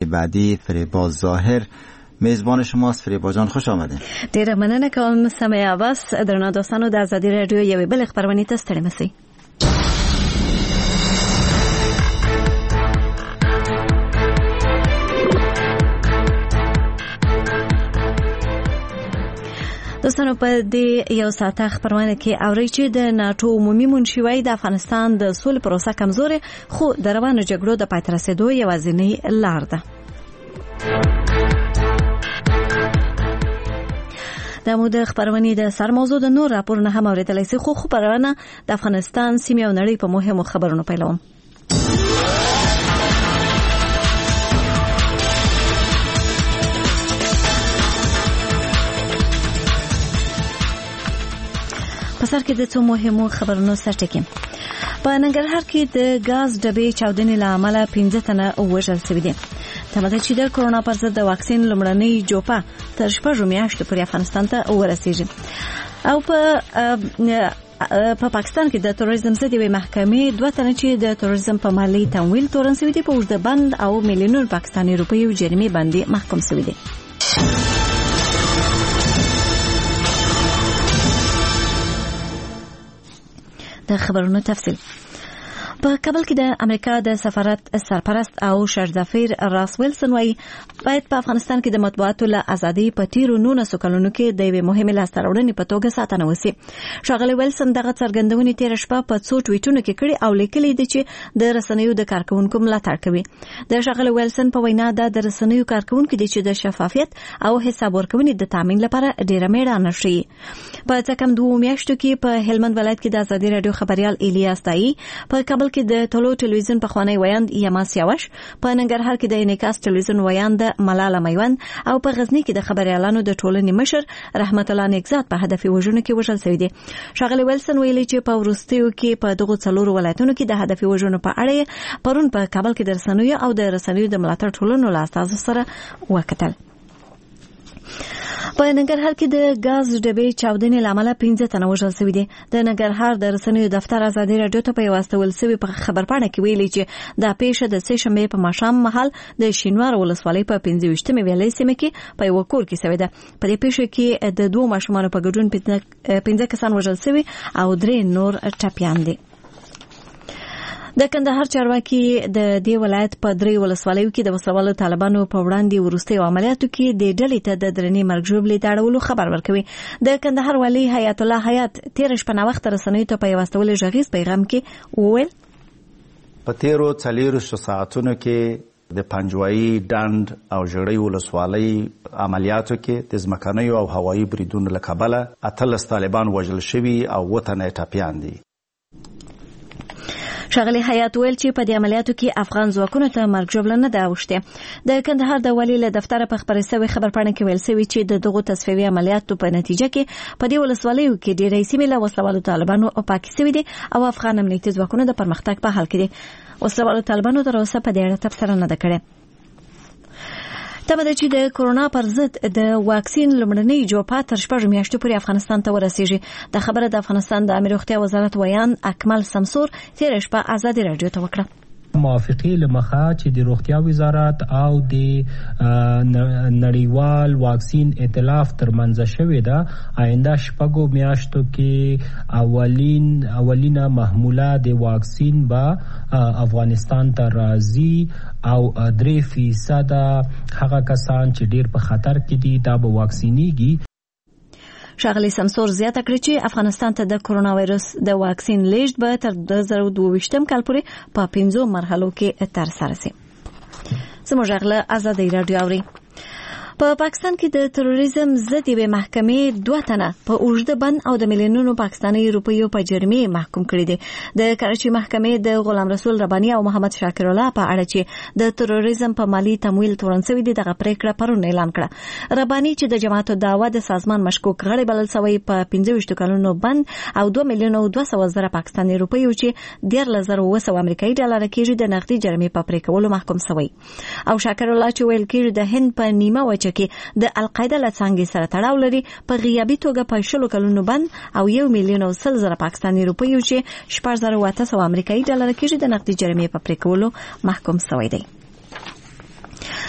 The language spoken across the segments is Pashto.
بعدی فریبا ظاهر میزبان شماست. فریبا جان خوش آمده. ډیره مننه کوم سمې عباس. درنو دوستانو د ازادي رادیو یوې بل خبرونه ته ستړي مسئ. دوستانو په دې یو ساعته خبرونه کې اوري چې د ناتو عمومي منشي د افغانستان د سولې پروسه کمزوري خو د روانو جګړو د پای ته رسیدو یوازینی لار ده. د مو د خبرونې د سر موضوع د نور راپورونه هم اوریدلای شئ خو خبرونه د افغانستان سیمه او نړۍ په مهمو خبرونو پیلوم. په سر کې د څو مهمو خبرونو سرټکی. په ننګرهار کې د غاز ډبې چاودنې له امله 15 تنه وژل شوي دي. تمه ده چې د کورونا پر ضد د واکسین لومړنۍ جوپه تر 6 میاشتو پورې افغانستان ته ورسیږي. او په پاکستان کې د تروریزم ضد یوې محکمې 2 تنه چې د تروریزم په مالي تمویل تورن شوي دي په اوږده بند او میلیونونو پاکستاني روپیو جریمې باندې محکوم شوي دي. د خبرونو تفصیل. په کابل کې د امریکا د سفارت سرپرست او شرزفیر راس ویلسن وايي باید په افغانستان کې د مطبوعاتو له ازادي په تیرو 19 کلونو کې د یوې مهمې لاسته راوړنې په توګه ساتنه وشي. ښاغلی ویلسن دغه څرګندونې تیر شپه په څو ټویټونو کې کړي او لیکلي دي چې د رسنیو د کارکونکو ملاتړ کوي. د ښاغلی ویلسن په وینا د رسنیو کارکونکو دي چې د شفافیت او حساب ورکونې د تامین لپاره ډیره میړانه شي. په څکم 2 میاشتو کې په هلمند ولایت کې د ازادي رادیو خبريال الیاس تایی په کابل کې د ټولو ټلویزیون په خوانی ویاند یما سیاوش په ننګرهار کې د انعکاس ټلویزیون ویاند ملاله میوند او په غزنی کې د خبريالانو د ټولنې مشر رحمت الله نگزاد په هدفي وژنو کې وژل شوی دي. ښاغلی ویلسن ویلي چې په ورستیو کې په دغه څلورو ولایتونو کې د هدفي وژنو په اړه پرون په کابل کې د رسنیو او د رسنیو د ملاتړ ټولنو له استازو سره وکتل. په ننګرهار کې د غاز ډبې چاودنې لامل 15 تنه وژل شوي دي. د ننګرهار د رسنیو دفتر ازادي رادیو ته په واستول شوی په خبرپاڼه کې ویلي چې د پیښه د سه شنبه په ماښام مهال د شینوار ولسوالۍ په 15مې ویلې سیمه کې په یو کور کې شوی ده. په دې پیښه کې د 2 ماشومانو په ګډون 15 کسان وژل شوي او 3 نور ټپیان دي. د کندهار چارواکي د دې ولایت په 3 ولسوالیو کې د وسوالو طالبانو په وړاندې ورستي عملیاتو کې د ډلې ته د درنې مرګ ژوبلې داړولو خبر ورکوي. د کندهار والی حیات الله حیات تیر شپه نا وخت رسنیو ته په واستول ژغیز پیغام کې وویل په تیرو 4 ساعتونو کې د پنجوایي ډند او ژړۍ ولسوالۍ عملیاتو کې د ځمکنیو او هوایي بریدونو له کبله 18 طالبان وژل شوي او 2 تنه ټپیان دي. ښاغلی حیات ویل چې په دې عملیاتو کې افغان ځواکونو ته مرګ ژوبله نه ده اوښتې. د کندهار د والي له دفتره په خبرې شوې خبرپاڼه کې ویل شوي چې د دغو تصفیوي عملیاتو په نتیجه کې په دې ولسوالیو کې ډېرې سیمې له وسلوالو طالبانو پاکې شوي دي او افغان امنیتي ځواکونو د پرمختګ په حال کې دي. وسلوالو طالبانو تر اوسه په دې اړه تبصره نه ده کړې. تمه ده چې د کورونا پر ضد د واکسین لومړنۍ جوپه تر 6 میاشتو پورې افغانستان ته ورسیږي. د خبره د افغانستان د عامه روغتیا وزارت ویان اکمل سمسور تیر شپه ازادي رادیو ته وکړه. موافقه لمخه چې د روغتیا وزارت او د نړیوال واکسین ائتلاف ترمنځ شوې ده آینده 6 میاشتو کې اولینه محموله د واکسین به افغانستان ته راځي او 3% هغه کسان چې ډیر په خطر کې دي دا به واکسینیږي. ښاغلی سمسور زیاته کړې چې افغانستان ته د کورونا وایرس د واکسین لیږد به تر 2022 کال پورې په 5 مرحلو کې ترسره شي. زموږ غله ازادي رادیو اوري. په پاکستان کې د تروریزم ضد یوې محکمې 2 تنه په اوږده بند او د میلیونونو پاکستاني روپیو په جریمې محکوم کړي دي. د کراچي محکمې د غلام رسول رباني او محمد شاکر الله په اړه چې د تروریزم په مالی تمویل تورن شوی دي دغه پریکړه پرون اعلان کړه. رباني چې د جماعت الدعوه د سازمان مشکوک غړی بلل شوی په 25 کلونو بند او 2,200,000 پاکستاني روپیو چې 13,900 امریکایي ډالر کېږي د نقدي جریمې په پرې کولو محکوم شوی. او شاکر الله چې ویل کېږي د هند په نیمه وچه کې د القاعده له څنګه سره تړاو لري په غیابي توګه په 20 کلونو بند او 1,100,000 پاکستاني روپیو چې 4,800 امریکایي ډالر کېږي د نقدي جریمې په پرې کولو محکوم شوی دی.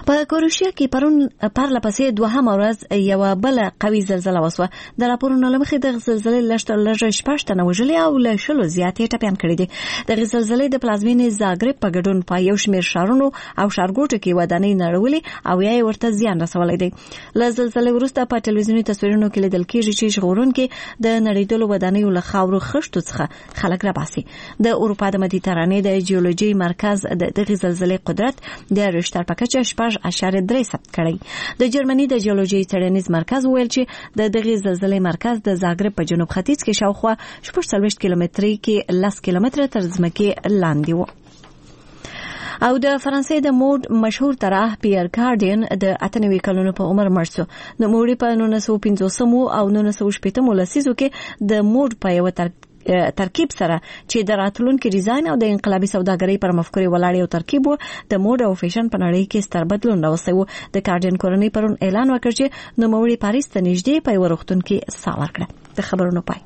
په کروشیا کې پرله پسې دوهمه ورځ یو بل قوي زلزلہ وسوه. د راپورونو له مخې د زلزلې لږ 6 تنه وژلي او له 10 زیاتې ټپيان کړي دي. د زلزلې د پلازمینې زاګرب په ګډون په یو شمېر ښارونو او ښارګوټو کې ودانۍ نړولې او یا ورته زیان رسولی دی. له زلزلې وروسته په ټلویزیوني تصویرونو کې لیدل کېږي چې ژغورونکي د نړیدلو ودانیو له خاورو خښتو څخه خلک راباسي. د اروپا د مدیترانې د جیولوژي مرکز د دغې زلزلې قدرت د ریشتر په کچه 6.3 ثبت کړی. د جرمني د جیولوژي څېړنیز مرکز ویل چې د دغې زلزلې مرکز د زاګرب په جنوب ختیځ کې شاوخوا 40 کیلومتري کې 10 کیلومتره تر ځمکې لاندې و. او د فرانسې د موډ مشهور طراح پیر کاردین د 98 کلونو په عمر مړ شو. د موډ په 1950 او 1980 لسیزو کې د موډ په یو ترکیب سره چې د راتلونکي ډیزاین او د انقلابي سوداګرۍ پر مفکورې ولاړ یو ترکیب و، د موډ او فیشن په نړۍ کې ستر بدلون راوستی و. د کاردین کورنۍ پرون اعلان وکړ چې نوموړي پاریس ته نږدې په یو روغتون کې ساه ورکړه. د خبرونو پای.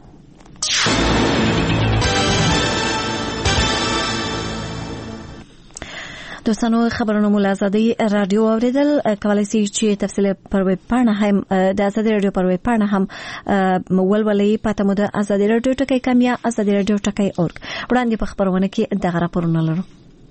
دوستانو خبرونه مو له ازادي رادیو اوریدل کولای شئ چې تفصیل پر ویب پاڼه هم د ازادي رادیو پر ویب پاڼه هم ولولئ. پته مو د ازادي رادیو ټکی کم یا ازادي رادیو ټکی اورګ. وړاندې په خبرونه کې دغه راپورونه لرو.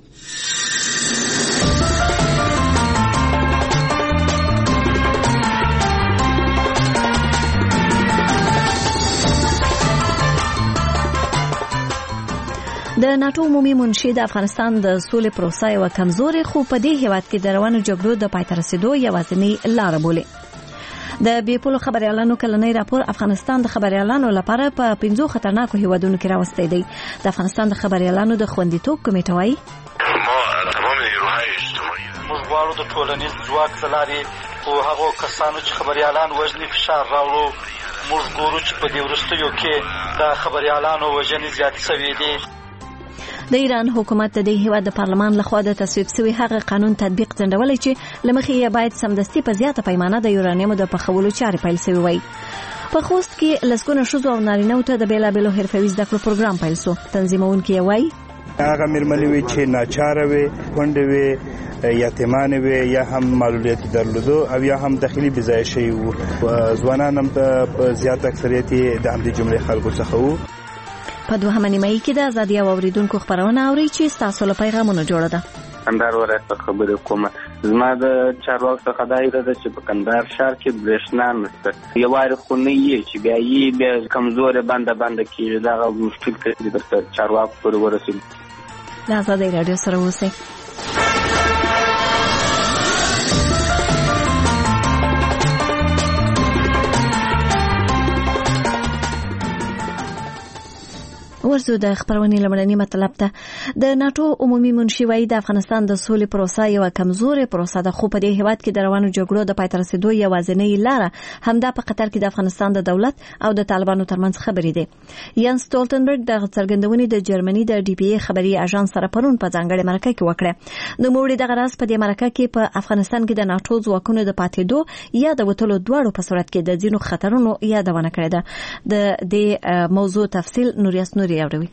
د ناتو عمومي منشي د افغانستان د سولې پروسه یو کمزوري خو په دې هیواد کې د روانو جګړو د پای ته رسیدو یوازینۍ لار بولي. د بیپولو خبريالانو کلنۍ راپور افغانستان د خبريالانو لپاره په 5 خطرناکو هیوادونو کې راوستي دی. د افغانستان د خبريالانو د خوندیتوب کمیټه وايي موږ غواړو د ټولنیز ځواک څلاري او هغه کسانو چې خبريالان وژني فشار راوړو. موږ ګورو چې په دې وروستیو کې د خبريالانو وژنې زیات شوې دي. د ایران حکومت د هیواد د پارلمان لخوا د تصویب شوی هغه قانون تطبیق ځنډولای چې لمخې یې باید سمدستي په زیاته پیمانه د یورانیمو د پخولو چارې پیل شوی وای. په خوست کې لسګونه ښځو او نارینه‌و ته د بیلابیلو حرفوي زده کړو پروګرام پیل شو. تنظیمونکي وای هغه مېرمنې وي چې ناچاره وي، کونډې وي، یتیمانې وي، یا هم معلولیت درلودو او یا هم داخلي بځای شوي وو. ځوانان هم په زیات اکثریت د همدې جملې خلکو څخه وو. په دوهمه نیمایي کې د ازادي او اوریدونکو خبرونه اوري چې تاسو له پیغامونو جوړه ده. کندهار ولایت خبرې کومه. زما د چارواکو څخه دا ایره ده چې په کندهار ښار کې برېښنا نشته. یو واري خو نه یې چې بیا کمزورې بنده کېږي. دغه مشکل کې د چارواکو پورې ورسېږي. د ازادي رادیو سره اوسئ. ورسو د خبرونې لمړنی مطلب ته. د ناتو عمومي منشي وایي د افغانستان د سولې پروسه یو کمزورې پروسه ده، خو په دې هیواد کې د روانو جګړو د پای ته رسیدو یوازینۍ لاره همدا په قطر کې د افغانستان د دولت او د طالبانو ترمنځ خبرې دي. یان سټولټنبرګ د څرګندونې د جرمني د ډي پی ای خبري اژانس سره پرون په ځانګړي مرکه کې وکړه. نو موږ دغه راز په دې مرکه کې په افغانستان کې د ناتو ځواکونو د پاتېدو یا د وټلو دواړو په صورت کې د ځینو خطرونو یادونه کړې ده. د دې موضوع تفصیل نوریاس نوري اوروي.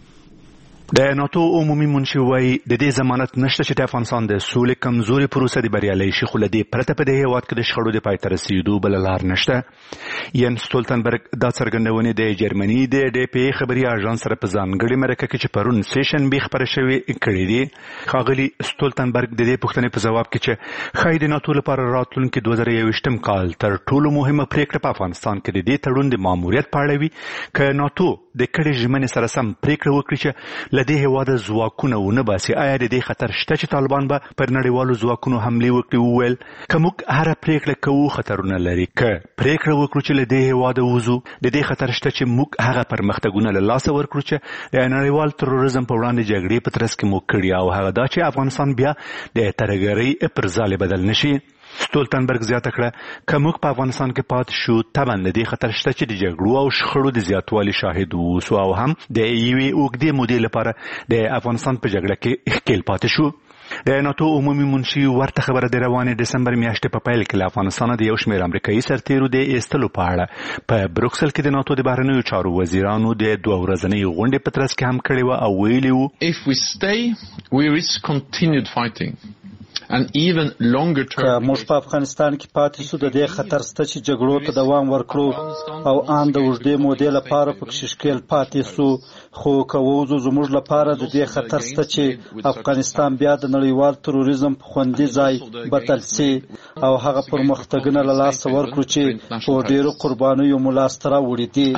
د ناتو عمومي منشي وایي د دې ضمانت نشته چې د افغانستان د سولې کمزوري پروسه د بریالۍ شي، خو له دې پرته په دې هیواد کې د شخړو د پای ته رسیدو بل لار نشته. یان سټولټنبرګ دا څرګندونه د جرمني د ډي پی ای خبري اژانس سره په ځانګړي مرکه کې چې پرون سیشن به خبره شوې کړې دي. ښاغلي سټولټنبرګ د دې پوښتنې په ځواب کې چې خای د ناتو لپاره راتلونکي 2021 کال تر ټولو مهمه پریکړه په افغانستان کې د دې تړون د ماموریت په اړه وي. که ناتو د کډې ژمنې سره سم پریکړه وکړي چې لدې هیواد ځواکونه ونه باسي، آیا د دې خطر شته چې طالبان به پر نړیوالو ځواکونو حمله وکړي؟ وویل که موږ هر پریکړه کوو خطرونه لري. که پریکړه وکړو چې لدې هیواد وځو، د دې خطر شته چې موږ هغه پرمختګونه له لاسه ورکړو چې د نړیوال تروریزم په وړاندې جګړې په ترڅ کې مو کړی، او هغه دا چې افغانستان بیا د ترهګرۍ پر ځاله بدل نشي. سټولټنبرګ زیاته کړه که موږ په افغانستان کې پاتې شو طبعا د دې خطر شته چې د جګړو او شخړو د زیاتوالي شاهد اوسو او هم د یوې اوږدې مودې لپاره د افغانستان په جګړه کې ښکیل پاتې شو. د ناتو عمومي منشي ورته خبره د روانې ډسمبر میاشتې په پیل کې له افغانستان د یو شمېر امریکایي سرتیرو د ایستلو په اړه په بروکسل کې د ناتو د بهرنیو چارو وزیرانو د 2 ورځنۍ غونډې په ترڅ کې هم کړې وه او ویلي وو If we stay, we risk continued fighting. که موږ په افغانستان کې پاتې شو د دې خطر شته چې جګړو ته دوام ورکړو او ان د اوږدې مودې لپاره پکې ښکېل پاتې شو، خو که ووځو زموږ لپاره د دې خطر شته چې افغانستان بیا د نړیوال تروریزم په خوندي ځای بدل شي او هغه پرمختګونه له لاسه ورکړو چې په ډېرو قربانیو مو لاسته راوړي دي.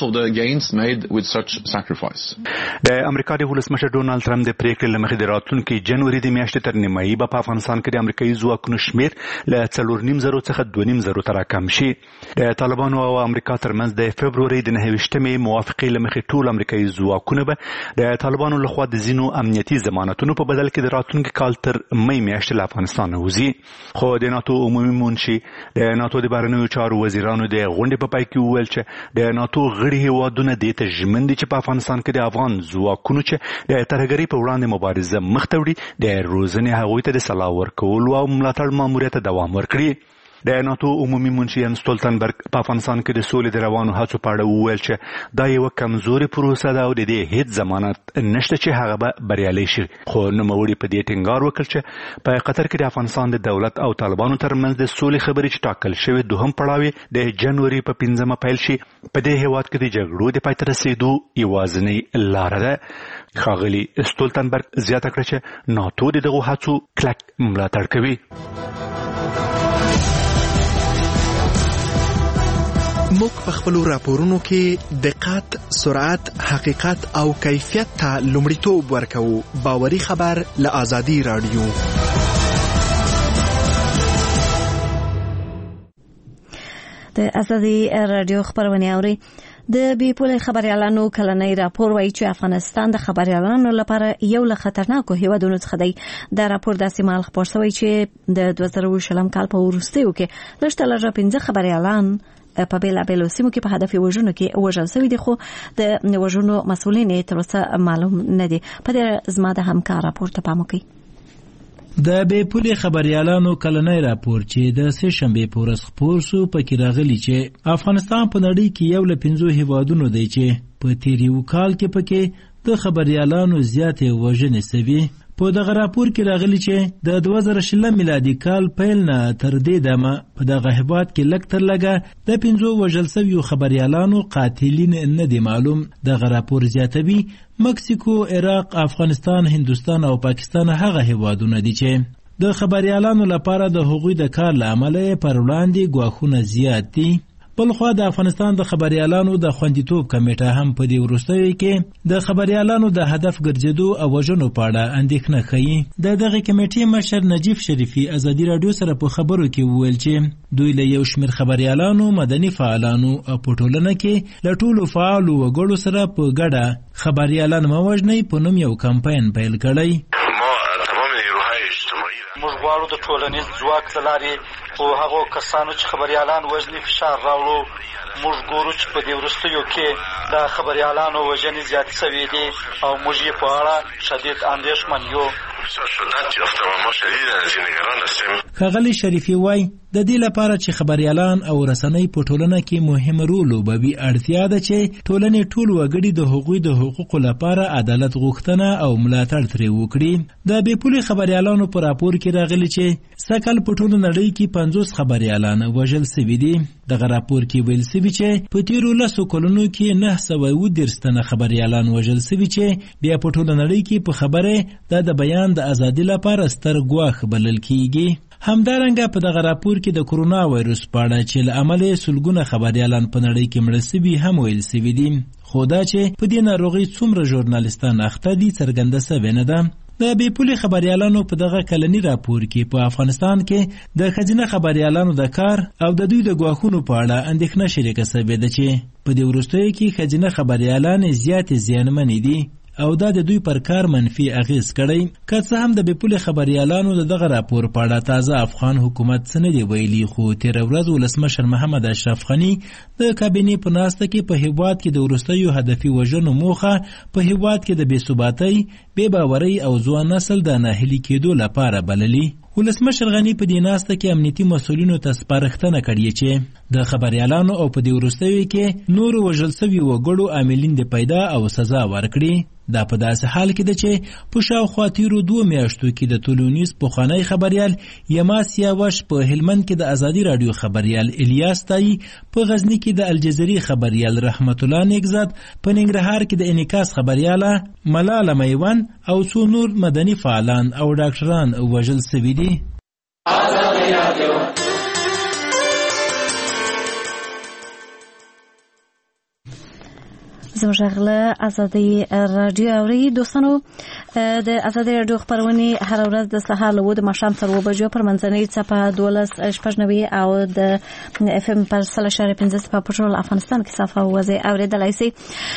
د امریکا د ولسمشر ډونالد ټرمپ د پریکړې له مخې د راتلونکي جنوري د میاشتې تر نیمایي به په افغانستان کې د امریکایي ځواکونو شمېر له 4.5 څخه 2.5 ته راکم شي. د طالبانو او امریکا ترمنځ د فبروري د 29مې موافقې له مخې ټول امریکایي ځواکونه به د طالبانو لخوا د ځینو امنیتي ضمانتونو په بدل کې د راتلونکي کال تر مې میاشتې له افغانستان وځي. خو د ناتو عمومي منشي د ناتو د بهرنیو چارو وزیرانو د غونډې په پای کې وویل چې د ناتو غړي هیوادونه دې ته ژمن دي چې په افغانستان کې د افغان ځواکونو چې د ترهګرۍ په وړاندې مبارزه مخ ته وړي د روزنې هغوی ته د سلاح ورکولو او ملاتړ ماموریت ته دوام ورکړي. د ناتو عمومي منشي یانس ستولتنبرګ په افغانستان کې د سولې د روانو هڅو په اړه وویل چې دا یوه کمزورې پروسه ده او د دې هیڅ ضمانت نشته چې هغه به بریالی شي. خو نوموړي په دې ټینګار وکړ چې په قطر کې د افغانستان د دولت او طالبانو ترمنځ د سولې خبرې چې ټاکل شوې دوهم پړاو د جنوري په 5مه پیل شي په دې هیواد کې د جګړو د پای ته رسېدو یوازینۍ لاره ده. ښاغلي ستولتنبرګ زیاته کړه چې ناتو د دغو هڅو کلک ملاتړ کوي. موږ په خپلو راپورونو کې دقت، سرعت، حقیقت او کیفیت ته لومړیتوب ورکوو. باوري خبر له آزادي رادیو. د آزادي رادیو خبرونه اوري. د بي پولې خبريالانو کلنۍ راپور وایي چې افغانستان د خبريالانو لپاره یو له خطرناکو هیوادونو څخه دی. دا راپور داسې مهال خپور شوی چې د 2020 کال په وروستیو کې لږترلږه 15 خبريالان په بیلابیلو سیمو کې په هدف وژنو کې وژل شوي دي، خو د وژنو مسؤلین تر اوسه معلوم نه دي. په دې زما د همکار راپور ته پام وکړئ. د بي پولې خبريالانو کلنۍ راپور چې د سه شنبې په ورځ خپور شو پکې راغلي چې افغانستان په نړۍ کې یو له 15 هیوادونو دی چې په تیر یو کال کې پکې د خبريالانو زیاتې وژنې شوي. په دغه راپور کې راغلي چې د 2020 میلادي کال پیل نه تر دې دمه په دغه هیواد کې لږ تر لږه د 15 وژل شویو خبريالانو قاتلین نه دي معلوم. دغه راپور زیاتوي مکسیکو، عراق، افغانستان، هندوستان او پاکستان هغه هیوادونه دي چې د خبريالانو لپاره د هغوی د کار له امله پر وړاندې ګواښونه زیات دي. بلخوا د افغانستان د خبريالانو د خوندیتوب کمیټه هم په دې وروستیو کې د خبريالانو د هدف ګرځېدو او وژنو په اړه اندېښنه ښیي. د دغه کمیټې مشر نجیب شریفي ازادي رادیو سره په خبرو کې وویل چې دوی له یو شمېر خبريالانو، مدني فعالانو او په ټولنه کې له ټولو فعالو وګړو سره په ګډه خبريالان مه وژنئ په نوم یو کمپاین پیل کړی. موږ غواړو د ټولنیز ځواک له لارې په هغو کسانو چې خبريالان وژني فشار راوړو. موږ ګورو چې په دې وروستیو کې د خبريالانو وژنې زیاتې شوې دي او موږ یې په اړه شدید اندېښمن یو. ښاغلي شریفي وایي د دې لپاره چې خبريالان او رسنۍ په ټولنه کې مهم رول ولوبوي اړتیا ده چې ټولنې ټول وګړي د هغوی د حقوقو لپاره عدالت غوښتنه او ملاتړ ترې وکړي. د بې پولې خبريالانو په راپور کې راغلي چې سږکال په ټوله نړۍ کې 50 خبريالان وژل شوي دي. دغه راپور کې ویل شوي چې په تیرو 10 کلونو کې 930 تنه خبريالان وژل شوي چې بیا په ټوله نړۍ کې په خبره د بیان د ازادي لپاره ستر ګواښ بلل کیږي. همدارنګه په دغه راپور کې د کرونا وایروس په اړه چې له امله سلګونه خبريالان په نړۍ کې مړه شوي هم ویل شوي دي، خو دا چې په دې ناروغۍ څومره ژورنالستان اخته دي څرګنده شوې نه ده. د بې پولې خبريالانو په دغه کلني راپور کې په افغانستان کې د ښځینه خبريالانو د کار او د دوی د ګواښونو په اړه اندېښنه شریکه شوې ده چې په دې وروستیو کې ښځینه خبريالان زیاتې زیانمنې دي او دا د دوی پر کار منفي اغیز کړی. که څه هم د بې پولې خبريالانو د دغه راپور په اړه تازه افغان حکومت څه نه دی ویلي، خو تېره ورځ ولسمشر محمد اشرف غني د کابینې په ناسته کې په هیواد کې د وروستیو هدفي وژنو موخه په هیواد کې د بې ثباتۍ، بې باورۍ او ځوان نسل د ناهیلي کېدو لپاره بللي. ولسمشر غني په دې ناسته کې امنیتي مسؤلینو ته سپارښتنه کړې چې د خبريالانو او په دې وروستیو کې نور وژل شوي وګړو عاملین د پیدا او سزا ورکړي. دا په داسې حال کې ده چې په شاوخوا تیرو 2 میاشتو کې د ټولنیز پخوانی خبريال یماس یاوش په هلمند کې د ازادي رادیو خبريال الیاس تایی، په غزنی کې د الجزیري خبريال رحمت الله نیکزاد، په ننګرهار کې د انعکاس خبرياله ملاله میوان او څو نور مدني فعالان او ډاکټران وژل شوي دي. زموږ غله ازادي رادیو اوري دوستانو، د ازادي رادیو خبرونه هر ورځ د سهار له 2 ماښام تر 2 بجو پر منځنۍ څپه 12:90 او د اف ام پر 3.15 په ټول افغانستان کې صفه وځي اوریدلای شي.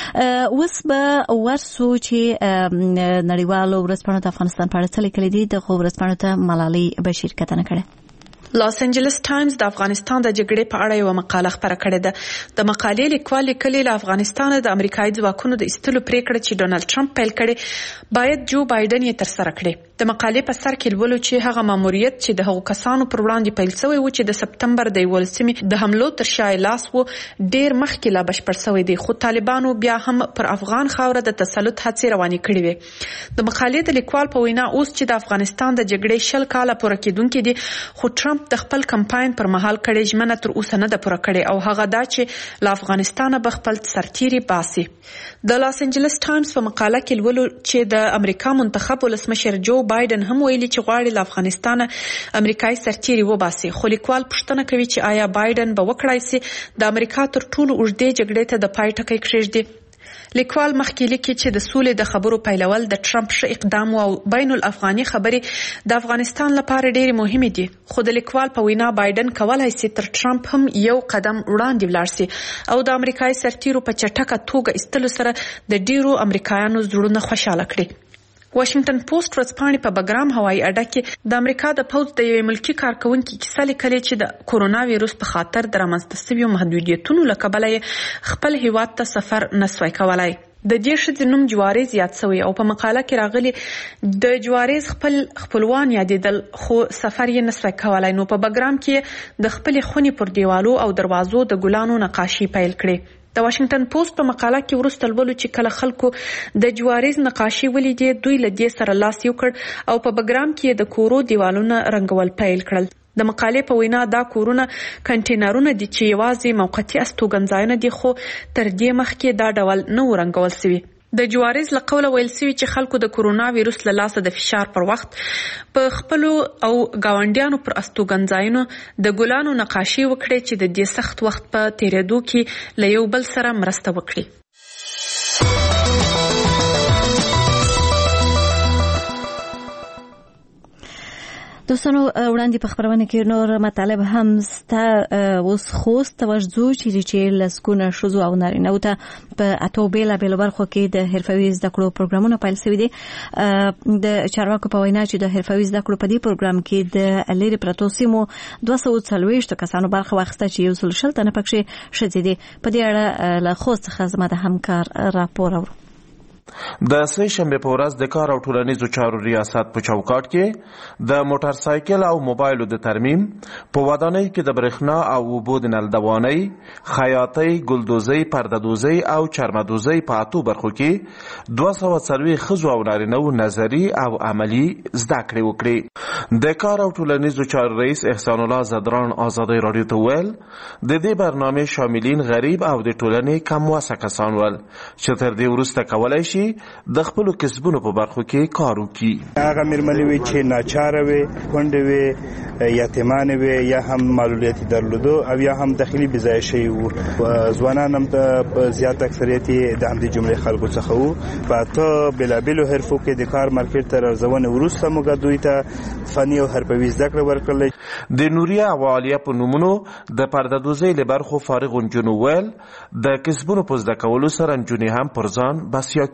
اوس به ورسو چې نړیوالو ورځپاڼو د افغانستان په اړه څه لیکلي دي. د ورځپاڼو ته ملالۍ بشیر کتنه کړې. لاس انجلس ټایمز د افغانستان د جګړې په اړه یو مقاله خبره کړې ده. د مقالې لیکوال لیکلي له افغانستان د امریکایي ځواکونو د ایستلو پریکړه چې ډونالد ټرمپ پیل کړي باید جو بایدن یې ترسره کړي. د مقالې په سر کې لولو چې هغه ماموریت چې د هغو کسانو پر وړاندې پیل شوی و چې د سپتمبر د 11 د حملو تر شا لاس و ډیر مخکې لا بشپړ شوی دی، خو طالبانو بیا هم پر افغان خاوره د تسلط هڅې روانې کړې وې. د مقالې د لیکوال په وینا اوس چې د افغانستان د جګړې 10 کاله پوره کېدونکې دي، خو ټرمپ د خپل کمپاین پر مهال کړې ژمنه تر اوسه نه ده پوره کړې او هغه دا چې له افغانستانه به خپل سرتیري باسي. د لاس انجلس ټایمز په مقاله کې لولو چې د امریکا منتخب ولسمشر جو بایدن هم ویلي چې غواړي له افغانستانه امریکایي سرتیري وباسي، خو لیکوال پوښتنه کوي چې آیا بایدن به وکړای شي د امریکا تر ټولو اوږدې جګړې ته د پای ټکی کېږدي. لیکوال مخکې لیکي چې د سولې د خبرو پیلول د ټرمپ ښه اقدام او بین الافغاني خبرې د افغانستان لپاره ډېرې مهمې دي، خو د لیکوال په وینا بایدن کولای شي تر ټرمپ هم یو قدم وړاندې ولاړ شي او د امریکایي سرتیرو په چټکه توګه ایستلو سره د ډېرو امریکایانو زړونه خوشاله کړي. واشنگټن پوسټ ورځپاڼې په بګرام هوایي اډه کې د امریکا د پوځ د یوې ملکي کارکونکي کیسه لیکلې چې د کورونا ویروس په خاطر د رامنځته شویو محدودیتونو له کبله خپل هیواد ته سفر نشوای کولای. د دې ښځې نوم جوارز یاد شوی او په مقاله کې راغلی د جوارز خپلوان یادېدل، خو سفر یې نشوای کولای. نو په بګرام کې د خپل خونې پر دیوالو او دروازو د ګلانو نقاشي پیل کړې. د واشنگټن پوسټ په مقاله کې وروسته لولو چې کله خلکو د جوارز نقاشي ولیدې دوی له دې سره لاس یو کړ او په بګرام کې د کورو دیوالونه رنګول پیل کړل. د مقالې په وینا دا کورونه کنټینرونه دي چې یوازې موقتي استوګنځایونه دي، خو تر دې مخکې دا ډول نه و رنګول شوي. د جوارز له قوله ویل شوي چې خلکو د کورونا ویروس له لاسه د فشار پر وخت په خپلو او ګاونډیانو پر استوګنځایونو د ګلانو نقاشي وکړي چې د دې سخت وخت په تیریدو کې له یو بل سره مرسته وکړي. دوستانو وړاندې په خبرونه کې نور مطالب هم سته. اوس خوست توجه چې لسکونه ښځو او نارینه‌و ته په اتو بېلابېلو برخو کې د حرفوي زده کړو پروګرامونه پیل شوي دي. د چارواکو په وینا چې د حرفوي زده کړو په دې پروګرام کې د لرې پرتو سیمو 240 کسانو برخه واخیسته چې 160 تنه پکې ښځې دي. په دې اړه له خوست څخه زما د همکار راپور اورو. د سه شنبه په ورځ د کار او ټولنیزو چارو ریاست په چوکاټ کې د موټر سایکل او موبایلو د ترمیم په ودانۍ کې د برېښنا او اوبو د نل دوانۍ، خیاطۍ، ګلدوزۍ، پردهدوزۍ او چرمدوزۍ په اتو برخو کې 240 ښځو او نارینه‌و نظري او عملي زده کړې وکړې. د کار او ټولنیزو چارو رئیس احسان الله زدران ازادي رادیو ته ویل د دې برنامې شاملین غریب او د ټولنې کم وسه کسان ول چې تر دې وروسته کولای شي د خپل کسبونو په برخو کې کار وکړي. هغه مېرمنې وي چې ناچاره وي، کونډې وي، یتیمانې وي، یا هم معلولیت درلودو او یا هم داخلي بځای شوي وو. ځوانان هم په زیات اکثریت د همدې جملې خلکو څخه وو. په اته بېلابېلو حرفو کې د کار مارکیټ ته راځونې وروسته موږ دوی ته فني او حرفوي زده کړه ورکړله. د نوریه او عالیه په نومونو د پردهدوزۍ له برخو فارغ نجونو ویل د کسبونو په زده کولو سره نجونې هم پر ځان بسیا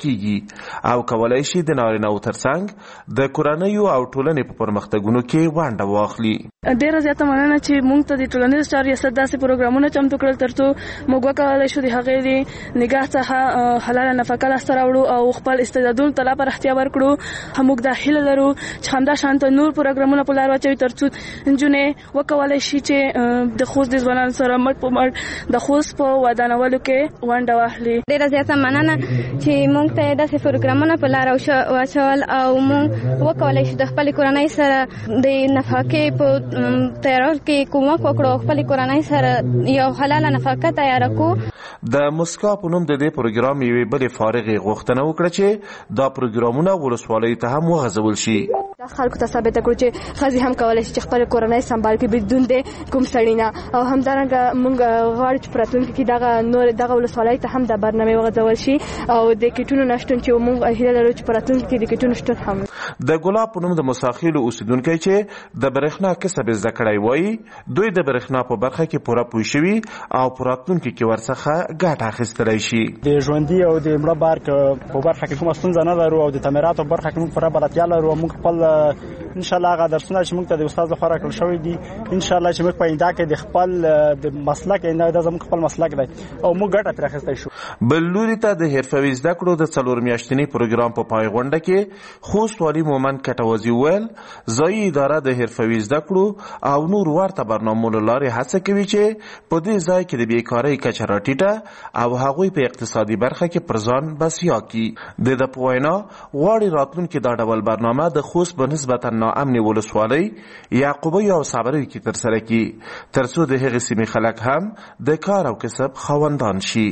کیږي او کولای شي د نارینه‌و ترڅنګ د کورنۍ او ټولنې په پرمختګونو کې ونډه واخلي. ډیره زیاته مننه چې موږ ته د ټولنیز چارو ریاست داسې پروګرامونه چمتو کړل ترڅو موږ وکولای شو د هغې د نگاه څخه حلاله نفقه لاسته راوړو او خپل استعدادونو ته لا پراختیا ورکړو. موږ دا هیله لرو چې همدا شانته نور پروګرامونه په لار واچوي ترڅو نجونې وکولای شي چې د خوست د ځوانانو سره مټ په مټ د خوست په ودانولو کې ونډه واخلي. ډیره زیاته مننه چې موږ ته داسې پروګرامونه په لار واچول او موږ وکولای شو د خپل کورنۍ سره د نفقې په تیارول کې کومک وکړو، خپل کورنۍ سره یو حلاله نفقه تیار کړو. د مسکا په نوم د دې پروګرام یوې بلې فارغې غوښتنه وکړه چې دا پروګرامونه ولسوالۍ ته هم وغځول شي. دا خلکو ته ثابت کړو چې ښځې هم کولی شي چې خپل کورنۍ سمبال کړي بدون د کوم سړي نه، او همدارنګه موږ غواړو چې په راتلونکي کې دغه ولسوالۍ ته هم دا برنامې وغځول شي او د کیټونو نشتون چې موږ هیله لرو چې په راتلونکي کې د کیټونو شتون هم. د ګلاب په نوم د مساخیلو اوسیدونکي چې د برېښنا کسب زده کړی وایي دوی د برېښنا په برخه کې پوره پوه شوي او په راتلونکي کې ورڅخه ګټه اخیستلی شي. د ژوندي او د مړه بارک په برخه کې کومه ستونزه نه لرو او د تعمیراتو په برخه کې موږ پوره بلدتیا لرو. موږ خپل ان شاء الله هغه درسونه چې موږ ته د استاد لخوا راکړل شوي دي ان شاء الله چې موږ په آینده کې د خپل د مسلک دا زموږ خپل مسلک دی او موږ ګټه پرې اخیستی شو. بل لوري ته د حرفوي زده کړو د 4 میاشتني پروګرام په پای غونډه کې خوست والي مومن کټوازي ویل ځایي اداره د حرفوي زده کړو او نور ورته برنامو لارې هڅه کوي چې په دې ځای کې د بیکارۍ کچه راټیټه او هغوی په اقتصادي برخه کې پر ځان بسیا کړي. د په وینا غواړي راتلونکي دا ډول برنامه د خوست په نسبتا ناامن ولسوالۍ یعقوبی او صبري کې ترسره کړي ترڅو د هغې سیمې خلک هم د کار او کسب خاوندان شي.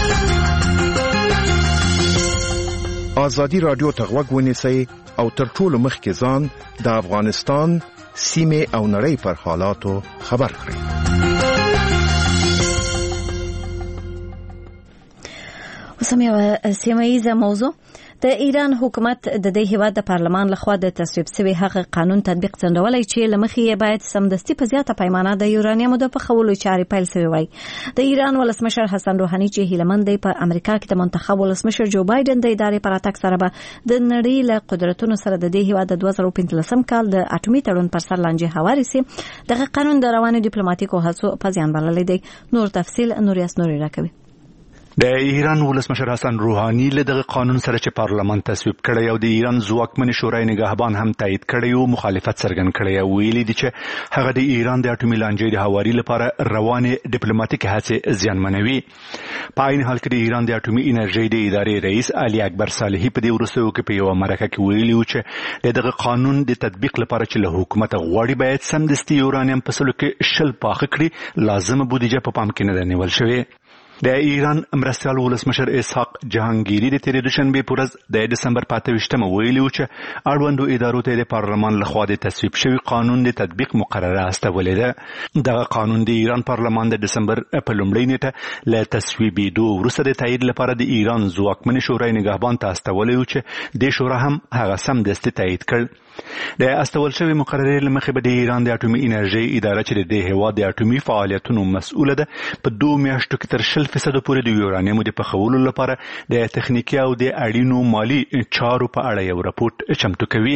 آزادی رادیو ته غوږ ونیسئ او تر ټولو مخکې ځان د افغانستان سیمې او نړۍ پر حالاتو خبر کړئ. اوس هم یوه سیمه ییزه موضوع. د ایران حکومت د دې هیواد د پارلمان لخوا د تصویب شوی هغه قانون تطبیق څنډولای چې لمخې یې باید سمدستي په زیاته پیمانه د یورانیمو د پخولو چارې پیل شوی وای. د ایران ولسمشر حسن روحاني چې هیلمند دی په امریکا کې د منتخب ولسمشر جو بایدن د ادارې پر اتاک سره به د نړۍ له قدرتونو سره د دې هیواد د 2015 کال د اټومي تړون پر سر لانجه هواري سي. دغه قانون د رواني ډیپلوماټیکو هڅو په زیان بللی دی. نور تفصیل نوریاس نوري راکوي. د ایران ولسمشر حسن روحاني له دغه قانون سره چې پارلمان تصویب کړی او د ایران ځواکمن شورای نگهبان هم تایید کړی او مخالفت څرګند کړی او ویلي دي چې هغه د ایران د اټومي لانجې د هواري لپاره روانې ډیپلوماټیک هڅې زیانمنوي. په عین حال کې د ایران د اټومي انرژي د ادارې رئیس علي اکبر صالحي په دې وروستیو کې په یوه مرکه کې ویلي و چې دغه قانون د تطبیق لپاره چې له حکومت غواړي باید سمدستي یورانیم په سلو کې شل پاخه کړي لازمه بودیجه په پام کې نه ده نیول شوې. د ایران مرستیال ولسمشر اسحاق جهانگیری د تیرې دوشنبه په ورځ د دسمبر 25 ویلي و چې اړوندو ادارو ته د پارلمان لخوا د تصویب شوی قانون د تطبیق مقرره استولې ده. دغه قانون د ایران پارلمان د دسمبر په لومړۍ نیټه له تصویبېدو وروسته د تایید لپاره د ایران ځواکمن شورای نگهبان ته استولی و چې د شورا هم هغه سمدستي تایید کړ. د استول شوی مقررې له مخې به د ایران د اټومي انرژي اداره چې د دې هیواد د اټومي فعالیتونو مسؤله ده په 2 میاشتو کې تر 0% پورې د یورانیمو د پخولو لپاره د تخنیکی او د اړینو مالی چارو په اړه یو راپورټ چمتو کوي.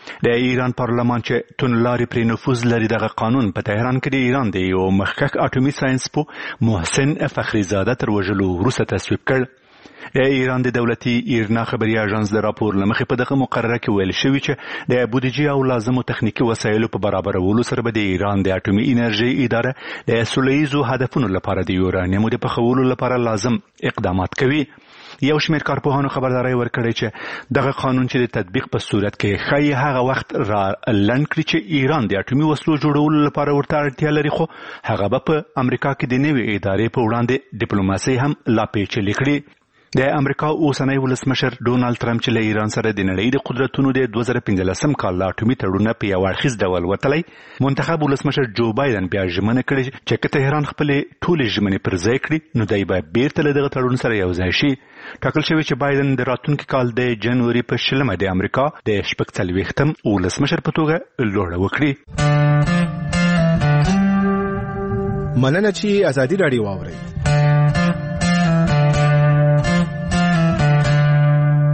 د ایران پارلمان چې تونلاري پرې نفوذ لري دغه قانون په تهران کې د ایران د یو مخکښ اټومي ساينس په محسن فخریزاده تر وژلو وروسته تصویب کړ. ایران د دولتي ایرنا خبري اژانس د راپور لمخې په دغه مقرره کې ویل شوی چې د بودیجې او لازمو تخنیکی وسایلو په برابرولو سره به د ایران د اټومي انرژي اداره د سوله‌ییزو هدفونو لپاره د یورانیمو د پخولو لپاره لازم اقدامات کوي. یو شمېر کارپوهانو خبرداري ورکړې چې دغه قانون چې د تطبیق په صورت کې ښایي هغه وخت را لنډ کړي چې ایران د اټومي وسلو جوړولو لپاره ورته اړتیا لري، خو هغه به په امریکا کې د نوې ادارې په وړاندې ډیپلوماسي هم لا پیچلې کړي. د امریکا اوسنی ولسمشر ډونالد ټرمپ چې له ایران سره د نړۍ د قدرتونو د 2015 کال لا اټومي تړون په یو اړخیز ډول وتلی، منتخب ولسمشر جو بایدن بیا ژمنه کړې چې که تهران خپلې ټولې ژمنې پر ځای کړي نو دی به بیرته له دغه تړون سره یو ځای شي. ټاکل شوی چې بایدن د راتلونکي کال د جنوري په 20 د امریکا د 40 ولسمشر په توګه لوړه وکړي. مننه چې ازادي رادیو واورئ.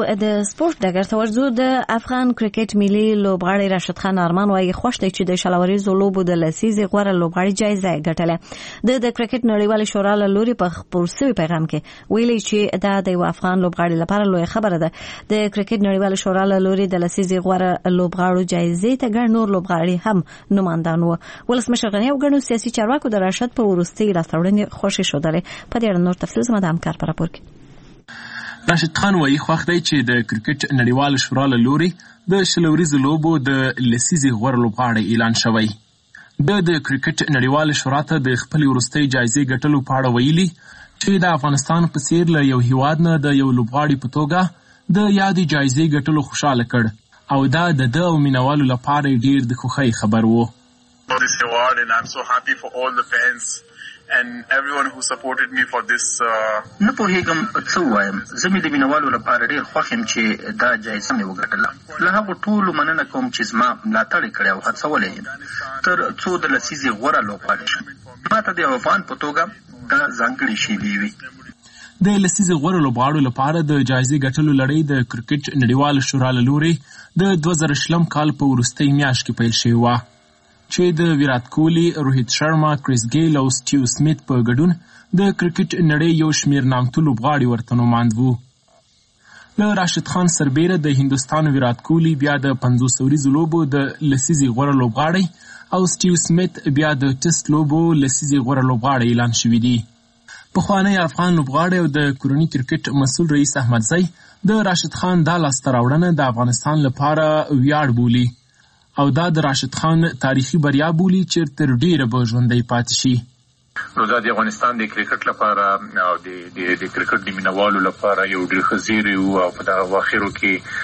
د سپورت ډګر ته ورځو. د افغان کرکټ ملي لوبغاړی راشد خان ارمان وايي خوښ دی چې د شلوريزو لوبو د لسیزې غوره لوبغاړي جایزه ګټله. د کرکټ نړیوال شورا له لوري په خپور شوی پیغام کې ویلي چې دا د افغان لوبغاړي لپاره لوی خبره ده. د کرکټ نړیوال شورا له لوري د لسیزې غوره لوبغاړو جایزې ته ګڼ نور لوبغاړي هم نمائندان وو. ولسمشر غنی او ګڼو سیاسي چارواکو د راشد په وروستي لاسوړنې خوشي شودلې. په دې اړه نور تفصیل زما د همکار پر راپور کې. راشد خان وايي خوښ دی چې د کرکټ نړیوال شورا له لوري د شلوريزو لوبو د لسیزې غوره لوبغاړی اعلان شوی. د کرکټ نړیوال شورا ته د خپل وروستي جایزې ګټلو په اړه ویلي چې د افغانستان په څیر له یو هیواد نه د یو لوبغاړي په توګه د یادې جایزې ګټلو خوشاله کړ او دا د او مینوالو لپاره ډیر د خوښۍ خبر وو. This award and I'm so happy for all the fans and everyone who supported me for this. نه پوهیږم څه وایم. زه مې د مینوالو لپاره ډیر خوښ یم چې دا جایزه مې وګټله. له هغو ټولو مننه کوم چې زما ملاتړ کړی او هڅولی یم تر څو د لسیزې غوره لوبغاړی شم. ما ته د افغان په توګه دا ځانګړې شیبې وي. د لسیزې غوره لوبغاړو لپاره د جایزې ګټلو لړۍ د کرکټ نړیوال شورا له لوري د 2020 کال په وروستۍ میاشت کې پیل شوې وه چې د ویرات کوهلی، روهیت شرما، کریس ګیل او سټیو سمیت په ګډون د کرکټ نړۍ یو شمیر نامتو لوبغاړي ورته نوماند وو. له راشد خان سربیره د هندوستان ویرات کوهلی بیا د 500 وریزو لوبو د لسیزې غوره لوبغاړی او سټیو سمیت بیا د ټیسټ لوبو لسیزې غوره لوبغاړی اعلان شوي دي. پخوانی افغان لوبغاړی او د کورني کرکټ مسؤل رئیس احمدزی د راشد خان دا لاسته راوړنه د افغانستان لپاره ویاړ بولي او دا د راشد خان تاریخي بریا بولي چې تر ډیره به ژوندی پاتې شي. نو دا د افغانستان د کرکټ لپاره او د کرکټ د مینوالو لپاره یو ډیر ښه زیری و او په دغه واخرو کې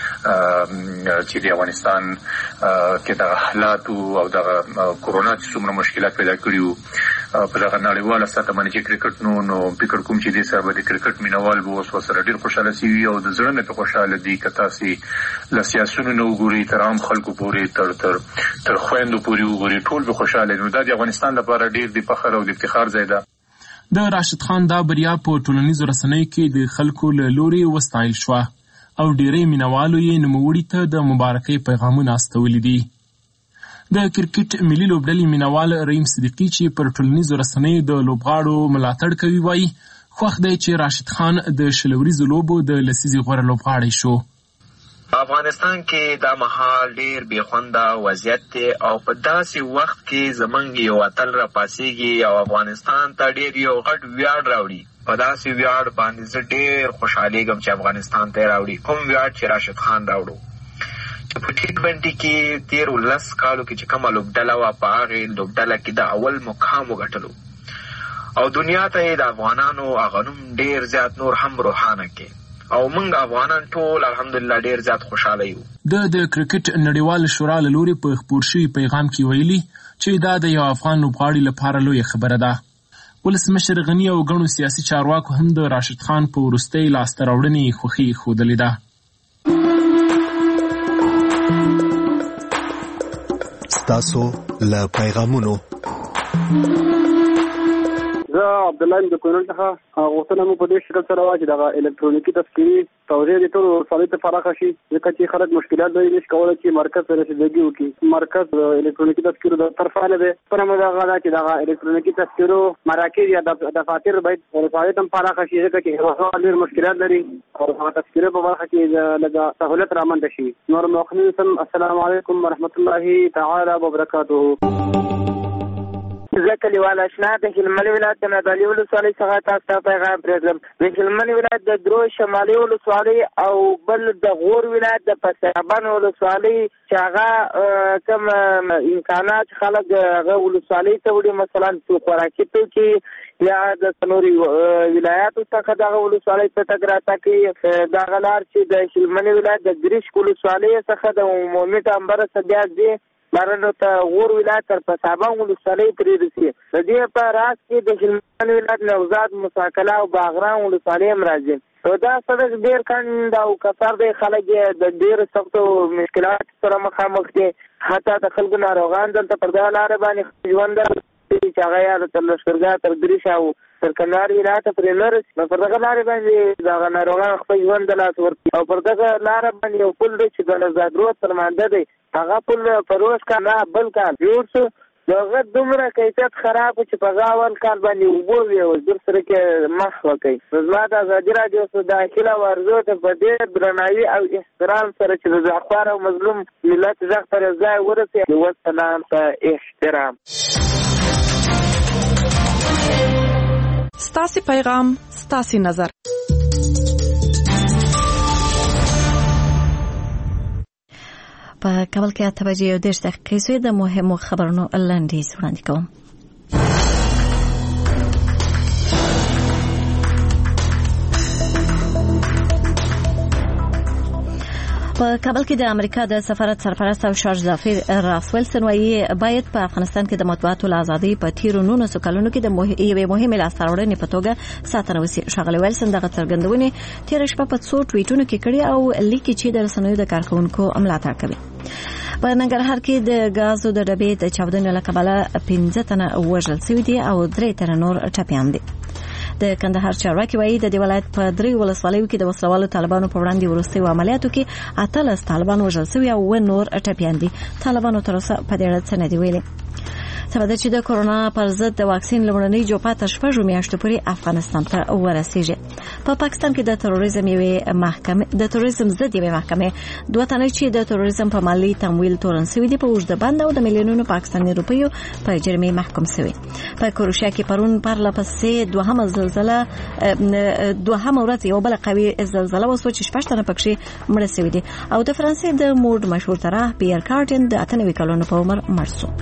چې د افغانستان کې د حالات او د کورونا چې څومره مشکلات پیدا کړي وو په دغه نړیواله سطح باندې چې کرکټ نو فکر کوم چې دې سره به د کرکټ مینوال به اوس ورسره ډیر خوشحاله شي او د زړه نه خوشحاله دي که تاسې له سیاسونو نه وګورئ تر عام خلکو پورې تر خویندو پورې وګورئ ټول به خوشحاله دي. نو دا د افغانستان لپاره ډیر د فخر او د افتخار ځای ده. د راشد خان دا بریا په ټولنیزو رسنیو کې د خلکو له لوري وستایل شوه او ډیری مینوالو یې نوموړي ته د مبارکۍ پیغامونه استولي دي. د کرکټ ملي لوبډلې مینوال رحیم صدیقي چې پر ټولنیزو رسنیو د لوبغاړو ملاتړ کوي وایي خوښ دی چې راشد خان د شلوريزو لوبو د لسیزې غوره لوبغاړی شو. افغانستان کې دا مهال ډیر بې خونده وضعیت دی او په داسې وخت کې زمونږ یو اتل راپاڅېږي او افغانستان ته ډیر یو غټ ویاړ راوړي. په داسې ویاړ باندې زه ډیر خوشحالیږم چې افغانستان ته راوړي کوم ویاړ چې راشد خان راوړو. په T20 کې تیر 10 کالو کې چې کومه لوبډله وه په هغې لوبډله کې د اول مقام وګټلو او دنیا ته یې د افغانانو هغه نوم ډیر زیات نور هم روښانه کې او موږ افغانان ټول الحمدلله ډیر زیات خوشحاله یو. د کرکټ نړیوال شورا له لوري په خپور شوي پیغام کې ویلي چې دا د یو افغان لوبغاړي لپاره لویه خبره ده. ولسمشر غنی او ګڼو سیاسي چارواکو هم د راشد خان په وروستۍ لاسته راوړنې خوښي ښودلې ده. ستاسو له پیغامونو زه عبدالله د کونړ څخه غوښتنه مو په دې شکل سره وه چې دغه الکترونیکي تذکرې توزیع د ټولو ولسوالیو ته پراخه شي ځکه چې خلک مشکلات لري نشي کولی چې مرکز ته رسیدګي وکړي. مرکز د الکترونیکي تذکرو د طرفه نه دی په نامه دغه ده چې دغه الکترونیکي تذکرو مراکز یا دفاتر باید ولسوالیو ته هم پراخه شي ځکه چې ډېر مشکلات لري او هغه تذکرې په برخه کې لږه سهولت رامنځته شي. نور مخلص السلام علیکم ورحمة الله تعالی وبرکاته. زه کلیوال اشنا د هلمند ولایت د نادعلي ولسوالۍ څخه تاسو ته پیغام پرېږدم. د هلمند ولایت د درو شمالي ولسوالۍ او بل د غور ولایت د پسابان ولسوالۍ چې هغه کوم امکانات خلک هغه ولسوالۍ ته وړي مثلا خوراکي توکي یا د نوري ولایاتو څخه دغه ولسوالۍ ته تګ راتګ کوي. دغه لار چې د هلمند ولایت د ګریشک ولسوالۍ څخه د عمومي ټامبر څخه بیا ځي بارنو ته غور ولایت تر پسابان ولسوالۍ پورې رسي. د دې په راس کې د هلمند ولایت نوزاد مساکله او باغران ولسوالۍ هم راځي. دا سړک ډېر کند او کثر دی. خلک د ډېرو سختو مشکلاتو سره مخامخ دي. حتی د خلکو ناروغان دلته پر دغه لارې باندې ژوند چې هغه یا د لښکرګاه تر ګریش او تر کندهار ولایت پرې نه رسي. نو پر دغه لارې باندې دغه ناروغان خپل ژوند د لاس ورکوي او پر دغه لاره باندې یو پل دی چې د نزاد رود تر مانده دی. هغه پل په روز کال نه بل کال جوړ شو. دغه دومره کیفیت خراب و چې په هغه اول کال باندې اوبه وې او در سره کې مخ وکړي. نو زما د ازادي راډیو څخه داخله ورزو ته په ډېر درناوي او احترام سره چې د زعفران او مظلوم ملت غږ پر ځای ورسېږي. والسلام په احترام. ستاسي پیغام ستاسي نظر. په کابل کې 8:30 سوی د مهمو خبرونو لنډیز وړاندې کوم. په کابل کې د امریکا د سفارت سرپرست او شارج ظفیر راس ویلسن وایي باید په افغانستان کې د مطبوعاتو ازادي په تیرو 19 کلونو کې د یوې مهمې لاسته راوړنې په توګه ساتنه وشي. ښاغلی ویلسن دغه څرګندونې تیر شپه په څو ټویټونو کې کړي او لیکي چې د رسنیو د کارکونکو ملاتړ کوي. په ننګرهار کې د غازو د ډبې د چاودنې له کبله 15 تنه وژل شوي دي او 3 تنه نور ټپیان دي. د کندهار چارواکي وایي د دې ولایت په 3 ولسوالیو کې د وسلوالو طالبانو په وړاندې وروستي عملیاتو کې 18 طالبان وژل شوي او 9 نور ټپیان دي. طالبانو تر اوسه په دې اړه څه نه دي ویلي. سبب چې د کورونا پر ضد د واکسین لومړنۍ جوپه تر 6 میاشتو پورې افغانستان ته ورسیږي. په پاکستان کې د تروریزم ضد یوې محکمې 2 تنه چې د تروریزم په مالی تمویل تورن شوي دي په اوږده بند او د میلیونونو پاکستاني روپیو په جرمې محکوم شوي. په کروشیا کې پرون پرله پسې دوهمه ورځ یو بل قوي زلزله وسوه چې 6 تنه پکې مړه شوي دي او د فرانسې د موډ مشهور طراح پیر کارټن د 98 کلونو په عمر مړ شو.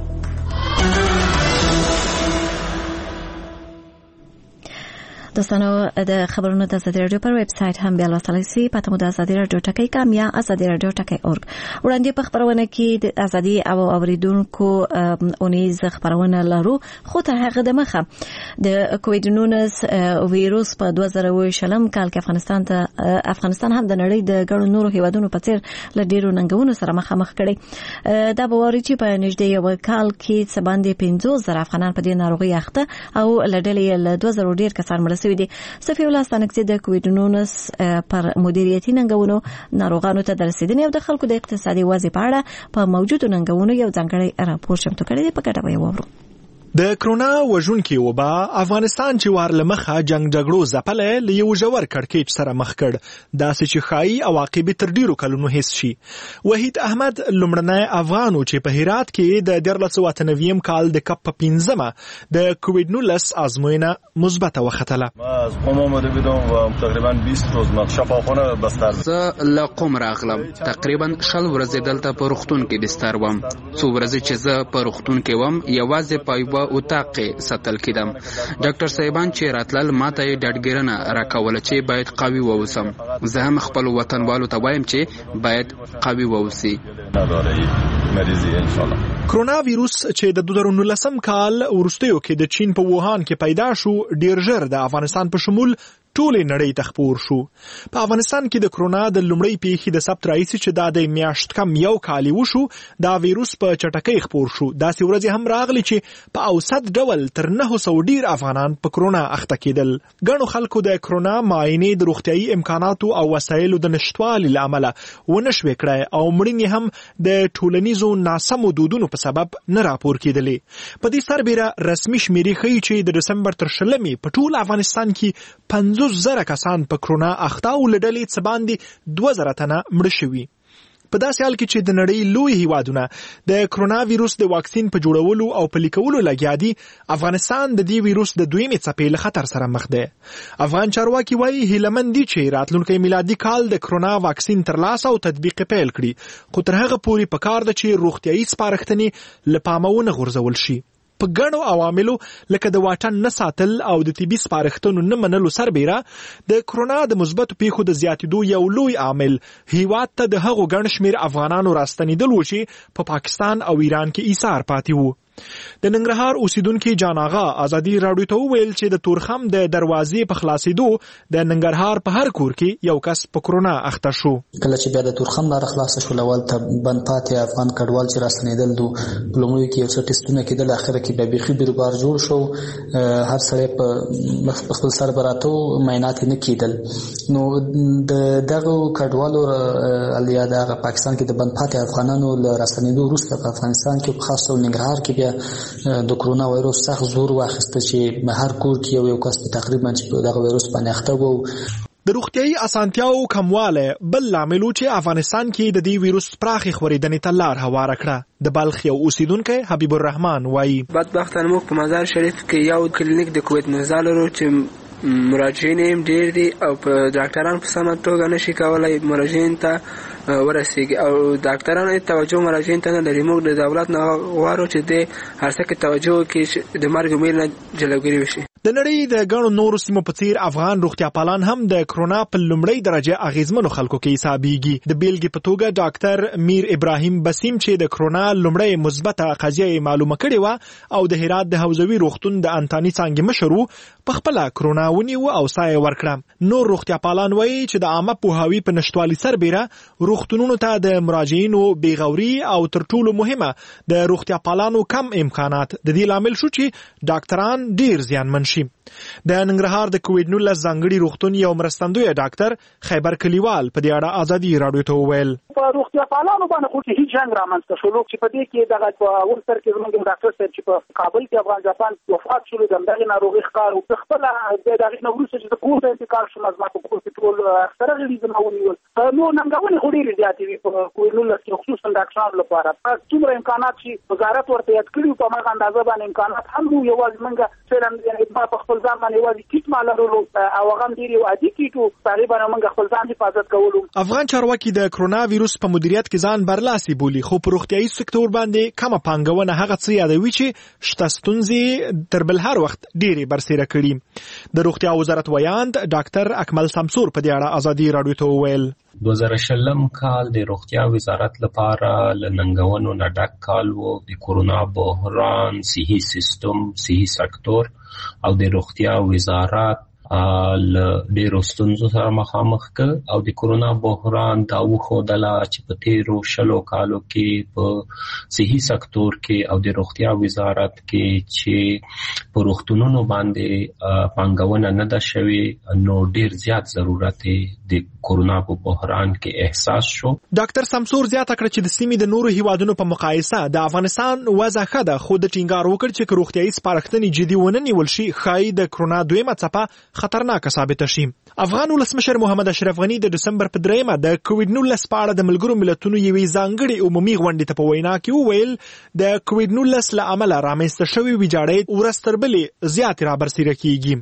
دوستانو د خبرونو د ازادي رادیو پر ویب سټ هم بیا لوستلی شئ. پته مو د ازادي رادیو ټکی کام یا ازادي رادیو ټکی اورګ. وړاندې په خبرونه کې د ازادي او اوریدونکو اونیز خبرونه لرو خو تر هغه د مخه د کووډ 19 ویروس په 2020 کال کې افغانستان هم د نړۍ د ګڼو نورو هیوادونو په څیر له ډیرو ننګونو سره مخامخ کړي. دا به واري چې په نږدې یو کال کې څه باندې 15,000 افغانان په دې ناروغي اخته او له ډلې له 2000 ډیر کسان مړه شوي دي. صفي الله ستانکزي د کووډ 19 پر مدیریتي ننګونو ناروغانو ته د رسیدنې او د خلکو د اقتصادي وضع په اړه په موجودو ننګونو یو ځانګړی راپور چمتو کړی دی. په ګډه به وورو. د کرونا وژونکي وبا افغانستان چې وار لمخه جنگ جګړو ځپلې له یو ژور کړکېچ سره مخ کړ. داسې چې خایي عواقب تر ډیرو کلونو حس شي. وحید احمد لمړنی افغانو چې په هرات کې د 1998 کال د کپ 15 د کووډ 19 آزموینه مثبت وختله. از قم آمده بودم و تقریبا 20 روز شفاخانه بستر. زه له قم راغلم. تقریبا 20 ورځې دلته په روغتون کې بستر وم. څو ورځې چې زه په روغتون کې وم یوازې په اتاق کې ساتل کېدم. ډاکټر صاحبان چې راتلل ماته یې ډاډګیرنه راکوله چې باید قوي واوسم. زه هم خپل وطنوالو ته وایم چې باید قوي واوسي. کرونا ویروس چې د 2019 کال وروستیو کې د چین په ووهان کې پیدا شو ډیر ژر د افغانستان په شمول ټولې نړۍ ته خپور شو. په افغانستان کې د کرونا د لومړۍ پیښې د ثبت راځي چې د میاشت کم یو کال وشو دا ویروس په چټکۍ خپور شو. داسې ورځې هم راغلي چې په اوسط ډول تر 900 ډیر افغانان په کرونا اخته کېدل. ګڼو خلکو د کرونا معاینې د روغتیايي امکاناتو او وسایلو د نشټوالي له امله ونه شوې کړای او مړینې هم د ټولنیزو ناسمو دودونو په سبب نه راپور کېدلې. په دې سربېره رسمي شمیرې ښیي چې د دسمبر تر 20 په ټول افغانستان کې 50,000 کسان په کرونا اخته او له ډلې څخه باندې 2000 تنه مړه شوي. په داسې حال کې چې د نړۍ لوی هیوادونه د کرونا ویروس د واکسین په جوړولو او پلي کولو لګیا دي، افغانستان د دې ویروس د دویمې څپې له خطر سره مخ دی. افغان چارواکي وایي هیلهمند دي چې راتلونکي میلادي کال د کرونا واکسین ترلاسه او تطبیق پیل کړي، خو تر هغه پورې پکار ده چې روغتیايي سپارښتنې له پامه ونه غورځول شي. په ګڼو عواملو لکه د واټن نه ساتل او د طبي سپارښتنو نه منلو سربېره د کرونا د مثبتو پیښو د زیاتېدو یو لوی عامل هیواد ته د هغو ګڼ شمېر افغانانو راستنېدل و چې په پاکستان او ایران کې ایثار پاتې وو. د ننګرهار اوسیدونکو جان آغا ازادي راډیو ته ویل چې د تورخم د دروازې په خلاصېدو د ننګرهار په هر کور کې یو کس په کرونا اخته شو. کله چې بیا د تورخم لار خلاص شو لول ته بند پاتې افغان کډوال چې راستنیدل دو لومړی کې یو څه ټیسټونه کېدل، اخر کې بیا بيخي بیروبار جوړ شو، هر سړی په خپل سر براتو معاینات نه کېدل. نو دغه کډوالو الیا د پاکستان کې د بند پاتې افغانانو له راستنیدو وروسته په افغانستان کې خاص او ننګرهار کې بیا د کرونا وایروس سخت زور واخیسته چې هر کور کې یو کس تقریبا چې دغه وایروس باندې اخته وو. د روغتیايي اسانتیاو کمواله بل لامل چې افغانستان کې د دې وایروس پراخې خورېدنې ته لار هواره کړه. د بلخ یو اوسیدونکی حبیب الرحمن وایي بدبختانه موږ په مزار شریف کې یو کلینیک د کووید 19 لرو چې مراجعین هم ډیر دي او په ډاکټرانو په سمه توګه نشي کولای مراجعین ته ورسیږي او ډاکټرانو توجه مراجعین ته نه لري. موږ د دولت نه غواړو چې د هر څه کې توجه وکړي د مرګ ویل نه جلوګیری وشي. د نړۍ د ګڼو نورو سیمو په څیر افغان روغتیا پالان هم د کرونا په لومړۍ درجه اغیزمنو خلکو کې حسابيږي. د بیلګې په توګه ډاکټر میر ابراهیم بسیم چې د کرونا لومړۍ مثبته قضیه معلومه کړې و او د هرات د حوزوي روغتون د انتاني څانګې مشر په خپل کرونا ونیو او سایه ورکړه. نور روغتیا پالان وایي چې د عامه پوهاوي په نشټوالي سربېره روغتونونو ته د مراجعینو بیغوري او تر ټولو مهمه د روغتیا پالانو کم امکانات د دې لامل شو چې ډاکټران ډیر زیانمن شي. د ننګرهار د کووید 19 ځانګړي روغتون یو مرستندوی ډاکټر خیبر کلیوال په دې اړه ازادي راډیو ته وویل په روغتیا پالانو باندې خو هیڅ جنگ رامنځته شو چې په دې کې دغه اول سر کې زموږ ډاکټر صاحب چې په کابل کې افغان جاپان وفات شول دغه ناروغي ښکار او خپل دغه نوروز چې د کووډ انتقال شو مزما په کووډ ټول اکثره غړي زمونیول نو ننګونې خو ډېرې زیاتې وي په کووید 19 کې خصوصا ډاکټرانو لپاره څومره امکانات چې وزارت ورته یاد کړی په هغه اندازه باندې امکانات هم نو یوازې موږ څنګه په خپل ځان باندې یوازې کیټ مالرو او هغه ډېری عادي کیټو تقریبا موږ خپل ځان حفاظت کولو. افغان چارواکي د کرونا وایروس په مدیریت کې ځان برلاسي بولي خو په روغتيایي سکتور باندې کومه پانګونه هغه څه یادوي چې شته ستونزې تر بل هر وخت ډېری برسېره کړي. د روغتیا وزارت ویاند ډاکټر اکمل سمسور په دې اړه ازادي راډیو ته وویل 2020 کال د روغتیا وزارت لپاره لننګونو نه ډک کال وو. د کورونا بحران صحي سیستم صحي سکتور او د روغتیا وزارت ډېرو ستونزو سره مخامخ کړ او د کورونا بحران دا وښودله چې په تیرو 20 کالو کې په صحي سکتور کې او د روغتیا وزارت کې چې په روغتونونو باندې پانګونه نه ده شوې نو ډېر زیات ضرورت د کورونا په بحران کې احساس شو. ډاکټر سمسور زیاته کړ چې د سیمې د نورو هیوادونو په مقایسه د افغانستان وضع ښه ده خو د ټینګار وکړ چې روغتیایي سپارښتنې جدي ونه نیول شي ښایي د کرونا دویمه څپه خطرناک ثابت شي. افغان ولسمشر محمد اشرف غنی د دسمبر په 3 د کووید 19 په اړه د ملګرو ملتونو یوې ځانګړې عمومي غونډې ته په وینا کې وویل د کووید 19 له امله رامنځته شوې ویجاړۍ ورستر بلې زیات را برسېره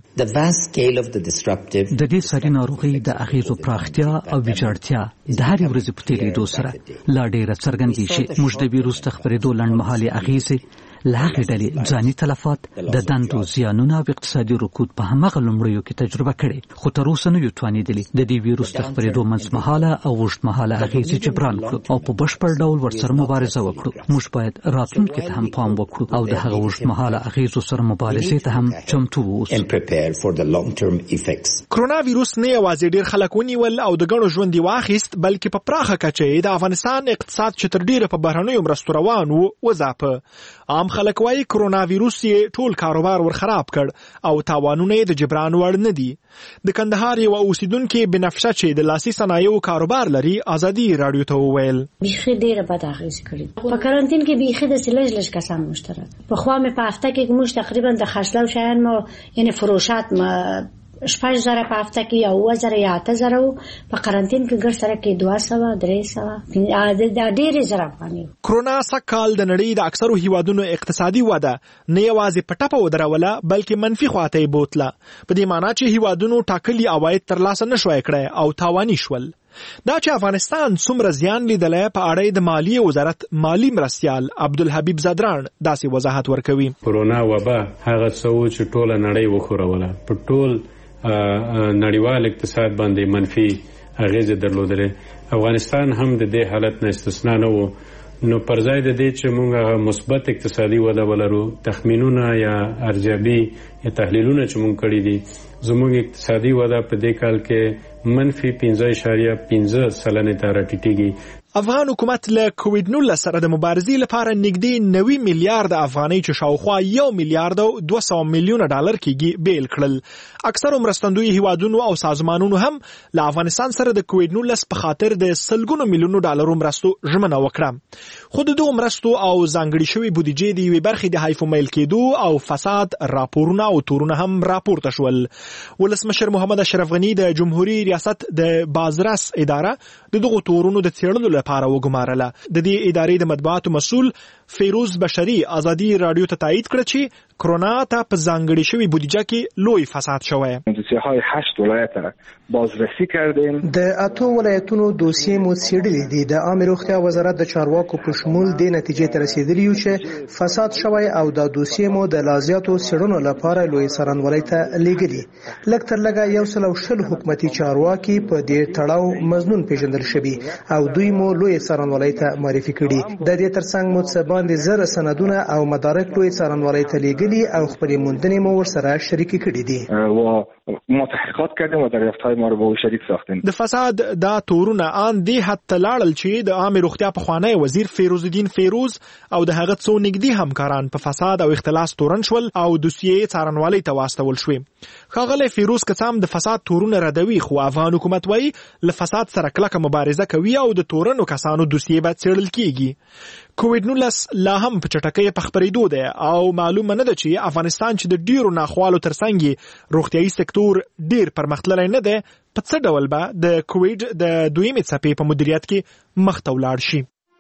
کیږي. د دې ساري ناروغي د اغیزو پراختیا او ویجاړتیا د هر ورځې په تیریدو سره لا ډېره څرګندېږي. موږ د ویروس د خپرېدو لنډمهالې اغیزې له هغې ډلې ځاني تلفات د دندو زیانونه او اقتصادي رکود په هماغه لومړیو کې تجربه کړي خو تر اوسه نه یو توانېدلي د دې ویروس د خپرېدو منځمهاله او اوږدمهاله اغیزې جبران کړو او په بشپړ ډول ورسره مبارزه وکړو. موږ باید راتلونکي ته هم پام وکړو او د هغه اوږدمهاله اغیزو سره مبارزې ته هم چمتو واوسو. کرونا ویروس نه یوازې ډېر خلک ونیول او د ګڼو ژوند یې واخیست بلکې په پراخه کچه د افغانستان اقتصاد چې تر ډېره په بهرنیو مرستو روان و وځاپه. عام خلک وایي کرونا ویروس یې ټول کاروبار ورخراب کړ او تاوانونه یې د جبران وړ نه دي. د کندهار یو اوسیدونکي بنفشه چې د لاسي صنایعو کاروبار لري ازادي راډیو ته وویل بیخي ډېره بد اغېزه کړې. په کارانتین کې بیخي د لږ لږ کسان مشترک په خوا مې په هفته کې موږ تقریبا د خرڅلاو شیان مو یعنی فروشات ما 6,000 په هفته کې یا 2,000 یا 8,000 په کارانتین کې ګر سره کې 200 300 د ډېرې زره افغاني. کرونا سکهال د نړۍ د اکثرو هیوادونو اقتصادي وده نه یوازې په ټپه ودروله بلکې منفي خواته یې بوتله په دې معنی چې هیوادونو ټاکلي عواید ترلاسه نشوای کړی او تاواني شول. دا چې افغانستان څومره زیان لیدلی په اړه د مالیې وزارت مالی مرستیال عبدالحبیب زادران داسې وضاحت ورکوي. کرونا وبا هغه څه چې ټوله نړۍ وښوروله په ټول نړیوال اقتصاد باندې منفي اغیزه درلودلې. افغانستان هم د دې حالت نه استثنا نه و نو پر ځای د دې چې موږ هغه مثبت اقتصادي وده ولرو، تخمینونه یا ارزیابي یا تحلیلونه چې موږ کړي دي زموږ اقتصادي وده په دې کال کې -15.5% ته راټیټېږي. افغان حکومت له کووډ-19 سره د مبارزې لپاره نږدې 90 میلیارډ افغانۍ چې شاوخوا 1 میلیارډ او 200 میلیونه ډالر کېږي بیل کړل. اکثر مرستندوی هیوادونو او سازمانونو هم له افغانستان سره د کووډ-19 په خاطر د سلګونو میلیونو ډالرو مرستو ژمنه وکړه. خو د دغو مرستو او ځانګړې شوې بودیجې د یوې برخې د حیف میل کېدو او فساد راپورونه او تورونه هم راپورته شول. ولسمشر محمد اشرف غنی د جمهوریت ریاست د بازرس اداره د دغو تورونو د څېړلو لپاره وګمارله. د دې ادارې د مطبوعاتو مسؤل فیروز بشری ازادي رادیو ته تایید کړ چې کرونا ته په ځانګړې شوې بودیجه کې لوی فساد شوی. دوسیه‌های 8 ولایت بازرسی کردیم. د 8 ولایتونو دوسیې مو څېړلې دي. د عامه روغتیا وزارت د چارواکو په شمول د نتیجې ته رسیدلی یو چې فساد شوی او د دوسیې مو د لازیاتو څېړنو لپاره لوی څارنوالۍ ته لیږلي. لږ تر لږه 120 حکومتي چارواکي په دې تړاو مظنون پیژندل شوي او دوی مو لوی څارنوالۍ ته معرفي کړي. د دې ترڅنګ مو څه باندې زره سندونه او مدارک لوی څارنوالۍ ته لیږلي او خپل موندنې مو ورسره شریک کړي دي. ما تحقیقات کردیم و دریافت‌های ما رو با شریک ساختیم. د فساد دا تورونه ان دی حتی لاړل چې د عامه روغتیا په خوانی وزیر فیروز الدین فیروز او د هغه څو نږدې همکاران په فساد او اختلاس تورن شول او دوسیې څارنوالۍ ته واستول شوې. ښاغلی فیروز قسم د فساد تورونه ردوي، خو افغان حکومت وایي له فساد سره کلکه مبارزه کوي او د تورنو کسانو دوسیې به څېړل کیږي. کووډ-19 لا هم په چټکۍ په خپرېدو دی او معلومه نه ده چې افغانستان چې د ډیرو ناخوالو ترڅنګ روغتیايي سکتور ډیر پرمختللی نه دی، په څه ډول به د کووډ د دویمې څپې په مدیریت کې مخته ولاړ شي.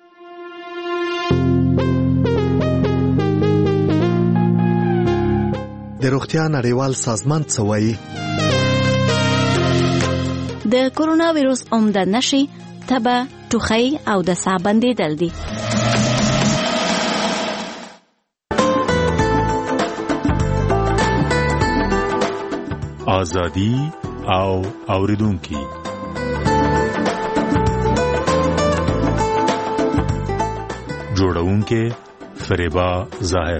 د روغتیا نړیوال سازمان څه وایي؟ د کرونا ویروس عمده نښې تبه، ټوخی او د ساه بندېدل دي. ازادي او اوریدونکي جوړونکي فریبا ظاهر.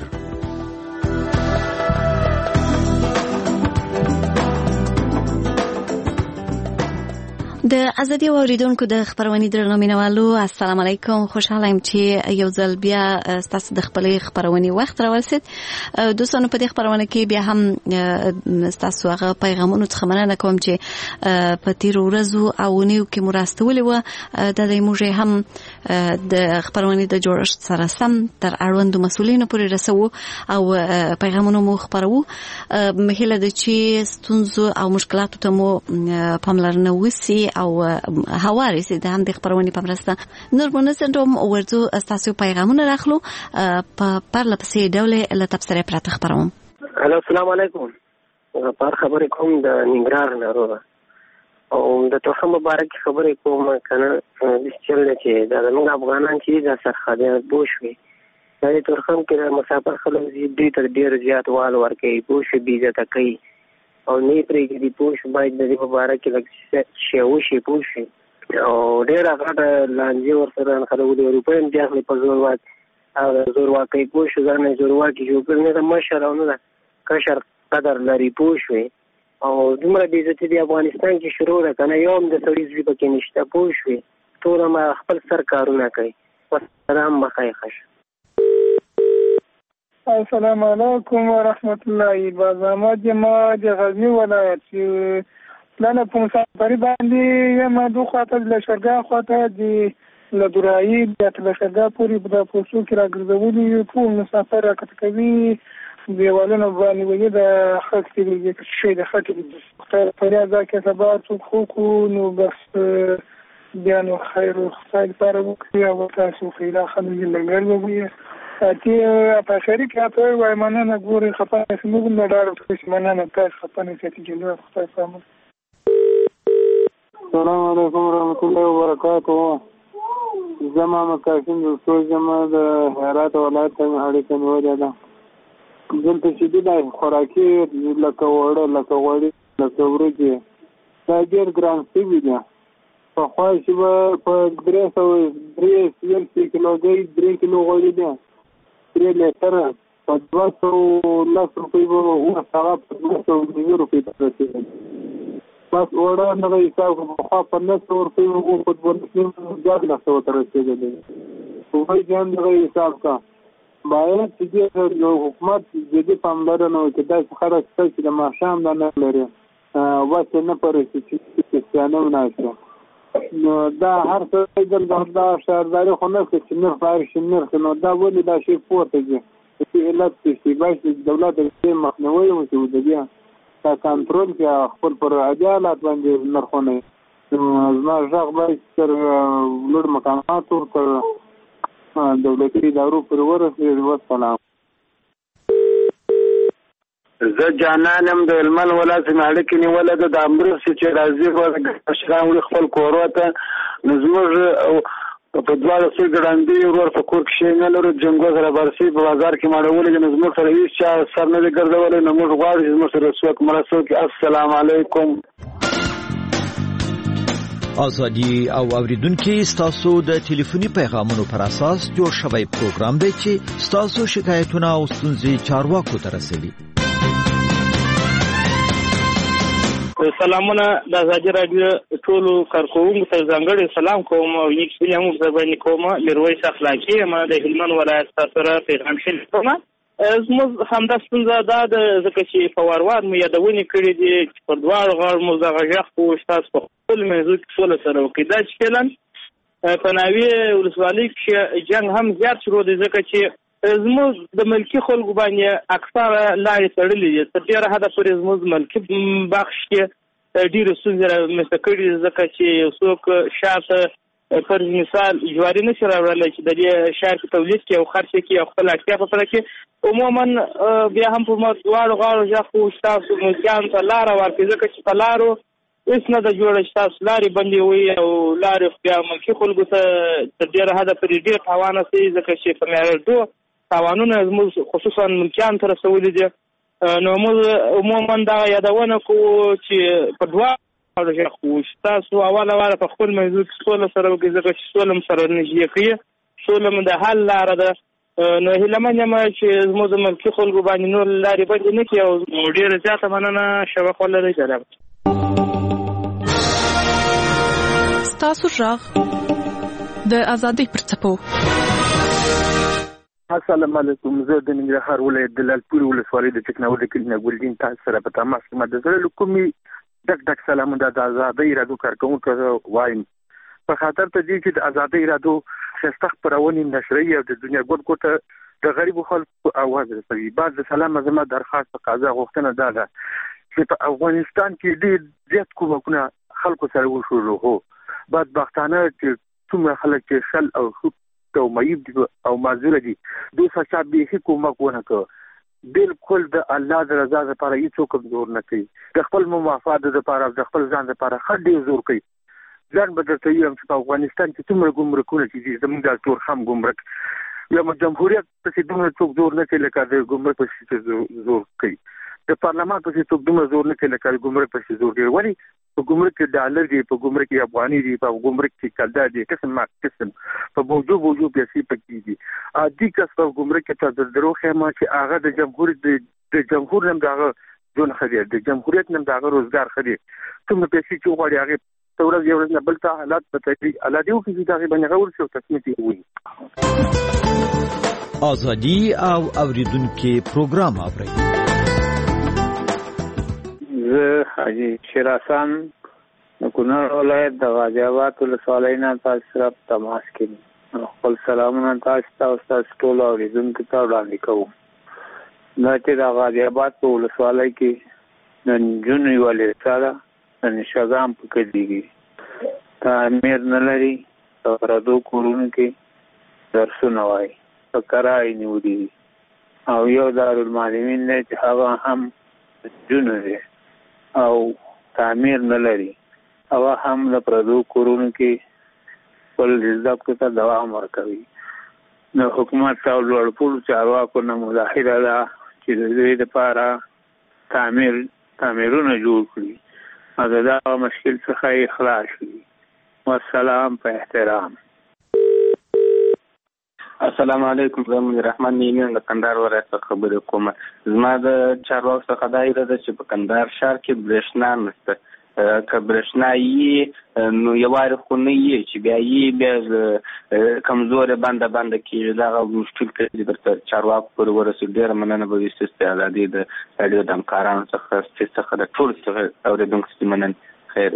د ازادي اوریدونکو د خبرونې درنو مینوالو السلام علیکم. خوشاله یم چې یو ځل بیا تاسو د خپلې خبرونې وخت راورسید. دوستانو په دې خبرونه کې بیا هم تاسو هغه پیغامونو څخه مننه کوم چې په تیر ورځو او نیو کې مراستولې و. د دې موږ هم د خبرونې د جوړښت سره سم تر اړوندو مسولینو پورې رسو او پیغامونو مو خبرو. مهله د چې ستونزو او مشکلاتو ته مو پاملرنه وسی او هواري سي د هم د خبرونې په مرسته نورمونه سندروم ورته تاسو پیغامونه راخلو په پرله پسې ډول له تبصره پراته خبروم. الو السلام علیکم. په خبرې کوم د ننګرهار ناروغه او د توخه مبارک خبرې کوم کنه د چل چې د موږ افغانان چې د سرحدي بوشوي د تورخم کې مسافر خلک دې تر ډیر زیات وال ورکې بوشي بيزه تکي او نه پرې کې دی پوش باید د مبارک لږ شی پوشي او ډیر هغه لانجه ورسره خلک د اروپا انتخاب په زور وات او زور واکې پوش ځنه زور واکې جو کړنه د مشر او نه کشر قدر لري پوشوي او دومره دې چې د افغانستان کې شروع ده کنه یو هم د سړي ځې پکې نشته پوشوي ټول ما خپل سرکارونه کوي. والسلام بخیر. السلام علیکم ورحمت الله وبرکاته. ما د غزنی ولایت پلان په مسافرۍ باندې یم دوه خاطر له شرګا خاطر د لدورایي د شرګا پوری په پوسټو کې راګرځولي ټول مسافر راکټ کوي دیوالونه باندې وګړي د خاص کې شي د خاطر په ځای کې سبا څوک خو نو بس بیا نو خیر او خیر لپاره وکړي او تاسو خیره خلک لنګر وګورئ چې په شریک راته وای مننه ګوري خپه سمو نه ډار څه مننه تاسو خپه نه چې جوړه خپل فهم. السلام علیکم ورحمت الله وبرکاته. زما مکاسم د زما د هرات ولایت ته اړیکه نیولې ده. دلته چې د خوراکي لکه وړه لکه ورجې دا ډېر ګران شوي دي پخوا چې به په 3 کیلوګرام 3 کیلو غوړي دي 3 لیټر په 210 روپۍ به هغه په 220 روپۍ ته رسېدل. بس وړه نه حساب پخوا په 900 روپۍ به په 2 لسو ته رسېدل. خو ځان دغه حساب کا باید چې د حکومت جدي پاملرنه وکړي. داسې خلک شته چې د ماښام دا نه لري واسه نه پرېږدي چې کریسټیانو ناشته. نو دا هر څه دا شهرداري خو نه کوي چې نرخ راشي نرخ، نو دا ولې دا شی پورته ځي چې علت چې باید دولت د مخنیوي وکړي د بیا دا کنټرول کې خپل پر عدالت باندې نرخونه. زما غږ باید تر لوړ مقاماتو تر دولتي ادارو پر ورسېږي. والسلام. زه جانانم د هلمند ولایت اړیکې نیوله ده د مرستې چې راځي به مشران وړي خپل کورو ته. نو زموږ په دواړو څو ګړندي ورور په کور کې شی نه لرو، جنګو سره برسي په بازار کې ماړولې. نو زموږ سره هېڅ چا سر نه دی ګرځولی. نو موږ غواړو چې زموږ سره څوک مرسته وکړي. السلام علیکم. ازادي او اوریدونکو ستاسو د ټلیفوني پیغامونو پر اساس جوړ شوی پروګرام دی چې ستاسو شکایتونه او ستونزې چارواکو ته رسوي. سلامونه د ازادي راډیو ټولو کارکوونکو ته ځانګړی سلام کوم او یک سلام ورباندې کوم. میرویس اخلاقی ما د هلمند ولایت سره پیغام شریکوم. زموږ همدا ستونزه دا ده ځکه چې په وار مو یادونې کړې دي چې پر دواړو غاړو مو دغه غږ خو ستاسو په خپل موضوع کې سوله سره وکړي. دا چې فعلا په ناوې ولسوالۍ کې جنګ هم زیات شروع دی ځکه چې زموږ د ملکي خلکو باندې اکثره لارې تړلې دي. تر ډېره حده پورې زموږ ملکي بخش کې ډېرې ستونزې رامنځته کړي دي ځکه چې یو څوک شاته فرض مثال جواري نشي راوړلی چې د دې شهر کې تولید کړي او خرڅ کړي او خپل اړتیا په پوره کړي. عموما بیا هم په دواړو غاړو ژغ خو ستاسو ملکیانو ته لاره ورکړي ځکه چې په لارو هېڅ نه ده جوړه چې تاسو لارې بندې وي او لارې بیا ملکي خلکو ته تر ډېره حده پورې ډېر تاوان رسوي ځکه چې په معیارډو تاوانونه زموږ خصوصا ملکیانو ته رسولي دي. نو موږ عموما دغه یادونه کوو چې په دواړو ژغ خو ستاسو اوله په خپل موضوع کې سوله سره وکړي ځکه چې سوله م سره نږدې کوي، سوله م د حل لاره ده. نو هیلهمن یم چې زموږ د ملکي خلکو باندې نور لارې بندې نه کړي او ډېره زیاته مننه. شبق ولرئ. جناب ستاسو غږ د ازادۍ پر څپو. السلام علیکم. زه د ننګرهار ولایت د لعلپورې ولسوالۍ د ټکنالوژۍ کلینه ګلدین تاسو سره په تماس کې ما د زړه له کومې ډک سلامونه د ازادۍ رادیو کارکوونکو وایم. په خاطر ته دي چې د ازادۍ رادیو ښایسته خپرونې نشري او د دنیا ګوټ ګوټه د غریبو خلکو اواز رسوي. بعد د سلام زما درخواست په قضا غوښتنه دا ده چې په افغانستان کې ډېر زیات کومکونه خلکو سره وشول. هو بدبختانه چې څومره خلک چې شل او او مایب دي او معذور دي دوی څخه به کومک ونه کړ. بالکل د الله د رضا لپاره هیڅ زور نه کوي. د خپل مفاد لپاره د خپل ځان لپاره خډې زور کوي. ځان به درته یم چې په افغانستان کې څومره ګمرکونه چې زموږ د ټول هم ګمرک یا جمهوریت پسې دومره څوک زور نه کوي لکه د ګمرک پسې زور کوي. د پارلمان پسې څوک دومره زور نه کوي لکه د ګمرک پسې زور کوي. ولې په ګمرک کې ډالر دی، په ګمرک کې افغاني دی، په ګمرک کې کلدا دی، قسم په موضوع پیسې پکې دي. عادي کس په ګمرک کې ته درو خیمه چې هغه د جمهور نم دغه جون خدي د جمهوریت نم دغه روزګار خدي څومره پیسې چې غواړي هغه تورز یو نه بل ته حالات پته الله دې وکړي چې دغه باندې غوړ شو تصمیم وي. ازادي او اوریدونکو پروګرام اوري. زه حاجی شیرحسن د کونړ ولایت د غازی آباد ولسوالۍ نه تاسو سره تماس کوم. خپل سلامونه تاسو ته او تاسو ټول اوریدونکو ته وړاندې کوم. دا چې د غازی آباد په ولسوالۍ کې نن جون یوالې سره نن شګام پکې دیږي. تعمیر نه لري او پردو کورونو کې درسونه وایي په کرای نیولي او یو دارالمعلمین دی چې هغه هم جون دی او تعمیر نه لري. هغه هم د پردو کورونو کې خپل زده کړو ته دوام ورکوي. نو حکومت او لوړپوړو چارواکو نه مظاهره ده چې د دوی لپاره تعمیرونه جوړ کړي او د دغه مشکل څخه یې خلاص کړي. والسلام په احترام. السلام علیکم، زه منیر احمد نیمین د کندهار ولایت څخه خبرې کوم. زما د چارواکو څخه دا ایره ده چې په کندهار ښار کې برېښنا نشته. که برېښنا یي نو یوارې خو نه یي چې بیا یي بیا کمزورې بنده کېږي. دغه مشکل کې درته چارواکو پورې ورسېږي. ډېره مننه به وي ستاسو د ازادۍ د راډیو د همکارانو څخه د ټولو اورېدونکو څخه مننه. خیر.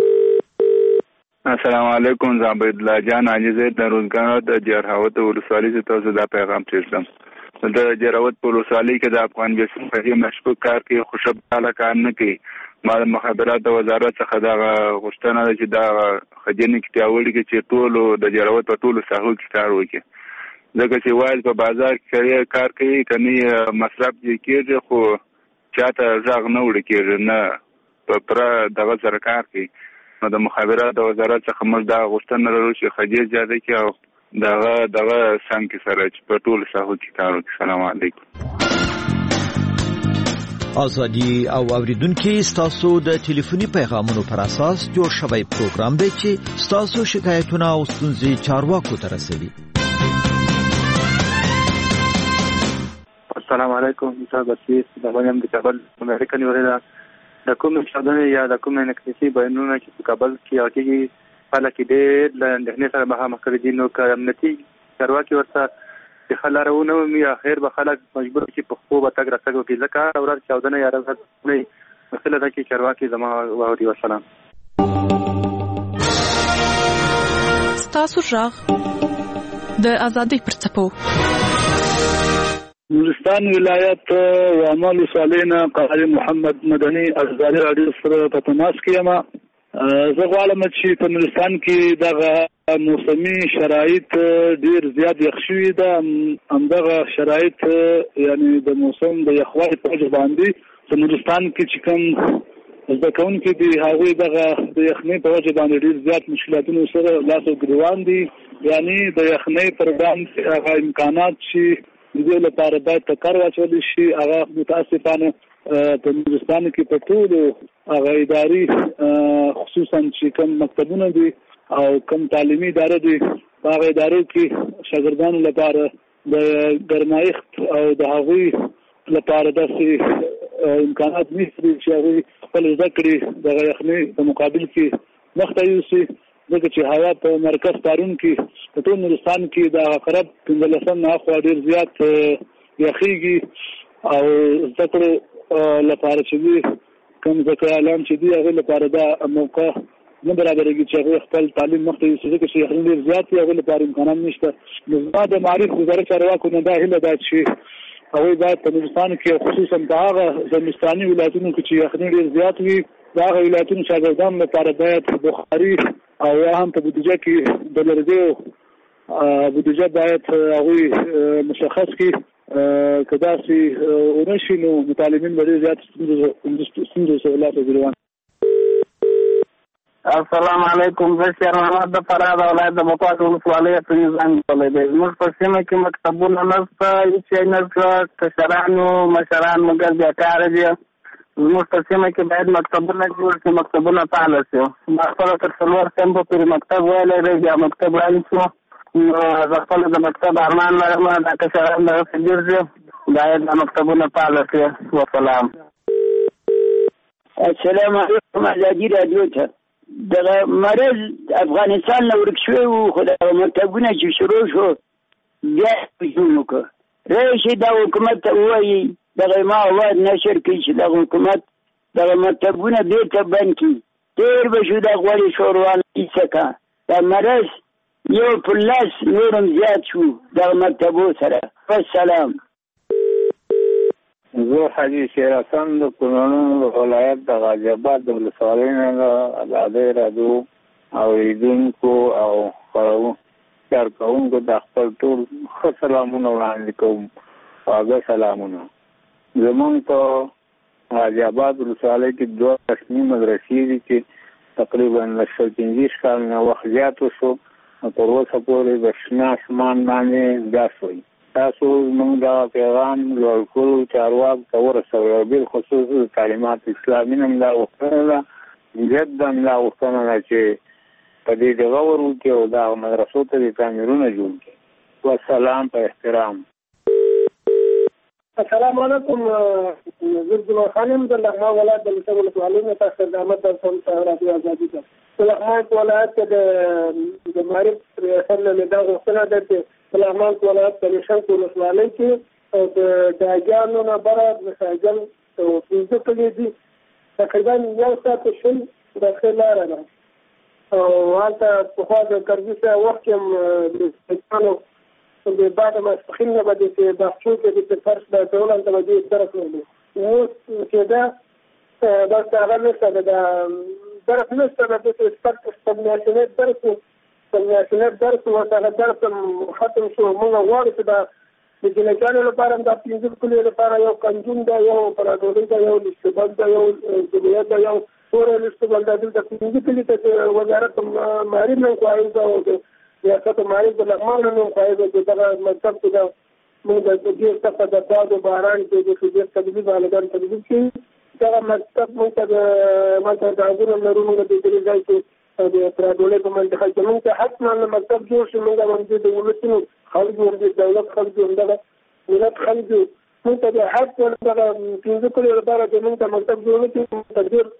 السلام علیکم، زه عبدالله جان حاجي زید د روزګان د جرهاوت ولسوالۍ څخه تاسو دا پیغام تیرسم. د جرهاوت په ولسوالۍ کې د افغان بیسیم په دې مشکوک کار کې خوشبخته کار نه کوي. ما د مخابراتو وزارت څخه دا غوښتنه ده چې دا خجنې کې پیاوړي کې چې ټولو د جرهاوت په ټولو ساحو کې کار وکړي، ځکه چې وایي په بازار کې کار کوي کني مصرف کېږي خو چاته ځاغ نه وړي کېږي نه په پر دغه سره کار کوي. نو د مخابراتو وزارت څخه موږ دا غوښتنه لرو چې خجې زیاته کړي او دغه څنګه سره چې په ټولو ساحو کې کار وکړي. سلام علیکم. ازادي او اوریدونکو ستاسو د ټلیفوني پیغامونو پر اساس جوړ شوی پروګرام دی چې ستاسو شکایتونه او ستونزې چارواکو ته رسوي. السلام علیکم، زه بسیط د مریم د کابل امریکا نیولې د کوم چاودنې یا د کوم انکسي بیانونه چې په کابل کې راکېږي خلک ډېر له اندېښنې سره مخامخ کړي دي. نو که امنیتي چارواکي ورته د حل لارونه ومومي اخر به خلک مجبور چې په خپلو به تګ راتګ وکړي. ځکه هره ورځ چاودنه یا ورځ مسله ده چې چارواکي زما واوري. وسلام. ستاسو غږ د ازادۍ پر څپو. نورستان ولایت وامل ولسوالینا قاری محمد مدني ازادي راډیو سره په تماس کې یم. زه غواړم چې په نورستان کې دغه موسمي شرایط ډیر زیات یخ شوي ده. همدغه شرایط یعنی د موسم د یخوالي په وجه باندې په نورستان کې چې کوم زده کوونکي دي هغوی دغه د یخنۍ په وجه باندې ډیر زیات مشکلاتونو سره لاس او ګریوان دي. یعنی د یخنۍ پر وړاندې هغه امکانات چې د دې لپاره باید په کار واچول شي هغه متاسفانه په نورستان کې په ټولو هغه اداري خصوصا چې کوم مکتبونه دي او کوم تعلیمي اداره دي هغه ادارو کې شاګردانو لپاره د ګرمایښت او د هغوی لپاره داسې امکانات نشته چې هغوی خپل زده کړې د یخنۍ په مقابل کې مخته یوسي. ځکه چې هوا په مرکز پارون کې په ټول نورستان کې د عقرب 15 نه خوا ډېر زیات یخېږي او زده کړو لپاره چې دي کوم زده کړیالان چې دي هغوی لپاره دا موقع نه برابرېږي چې هغوی خپل تعلیم مخته یوسي. ځکه چې یخنۍ ډېر زیات وي هغوی لپاره امکانات نشته. نو زما د معارف وزارت چارواکو نه دا هیله ده چې هغوی باید په نورستان کې خصوصا په هغه زمستاني ولایتونو کې چې یخنۍ ډېر زیات وي د هغه ولایتونو شاګردانو لپاره باید بخاري او یا هم په بودیجه کې د لرګیو بودیجه باید هغوی مشخص کړي. که داسې ونه شي نو متعلمین به ډېر زیات ستونزو سره لاس او ګریوان. السلام علیکم، زه شیر محمد د فراه د ولایت د بکوات ولسوالۍ څخه زنګ کولی دی. زموږ په سیمه کې مکتبونه نشته، هېڅ شی نشته، کشرانو مشران مګر بیکاره دي. زموږ په سیمه کې باید مکتبونه جوړ شي، مکتبونه فعاله شي. ما خپله تر 4 سیمه پورې مکتب ویلی دی، بیا مکتب رانه شو. زه خپله د مکتب ارمان لرم، دا کشران دغسې ډېر دي، باید دا مکتبونه فعاله شي. وسلام. السلام علیکم ازادي راډیو ته. دغه مرض افغانستان نه ورک شوی و خو دغه مکتبونه چې شروع شو بیا هجوم وکړه. راشي دا حکومت ته ووایي دغه ما اواز نشر کړي چې دغه حکومت دغه مکتبونه بېرته بند کړي. تېر به شو دا غوړې شوروال ایسکه دا مرض یو پر لاس نورم زیات شو دغه مکتبو سره. والسلام. زه حاجي شیر حسن د کونړ ولایت د غازي آباد د ولسوالۍ نه د ازادۍ راډیو اورېدونکو او کارکوونکو د خپل ټول ښه سلامونه وړاندې کوم. خواږه سلامونه. زمونږ په غازي آباد ولسوالۍ کې 2 رسمي مدرسې دي چې تقریبا له 150 کال نه وخت زیات وشو تر اوسه پورې د شنه اسمان باندې ګاس وي. تاسو موږ دا پیغام لوړ کړو چارواکو ته ورسوئ او بالخصوص تعلیمات اسلامي هم دا غوښتنه ده جدا دا غوښتنه ده چې په دې دغه ورونکي او دا مدرسو ته د تعمیرونه جوړ کړي. والسلام په احترام. السلام علیکم. زرزل خانم د لغمان ولایت د لسه ولسوالۍ نه تاسو خدمت درکوم. رادیو ازادي ده. د لغمان ولایت کې د معرف ریاست نه دا غوښتنه ده چې لغمان ولایت د لسه ولسوالۍ کې د داګانو نه بره د ساجل او پنځه کلي دي تقریبا یو ساعت شل داخله لاره ده او هلته پخوا د کرزي وخت کې د پښتنو د بعد ما استخدمنا بدي في بحثوك في الفرش ده تقول أنت بدي الدرس منه وكده بس أغلب نسبة ده درس نسبة بس الفرق استبناشنات درس وسأل درس ختم شو منه وارث ده بجنجان لبارم ده بينزل كل لبارة يو كنجون ده يو برادولي ده يو الاستقبال ده يو الجمعيات ده يو فور الاستقبال ده ده بينزل كل وزارة معرفة من كويسة ریاست معرفت د لغمان نوم خواهد د دغه مکتب کې دا موږ د دې څخه د باد او باران کې د فزیک تدریس باندې تدریس کې دا مکتب موږ ته د عبور لرونو د دې ځای کې د پرادولې په منځ کې موږ ته حتما مکتب جوړ شي. موږ باندې د ولسونو خلک د دولت خلک دغه ملت خلک موږ ته حتما دغه پنځه کلو لپاره د موږ ته مکتب جوړ کړي. تقدیر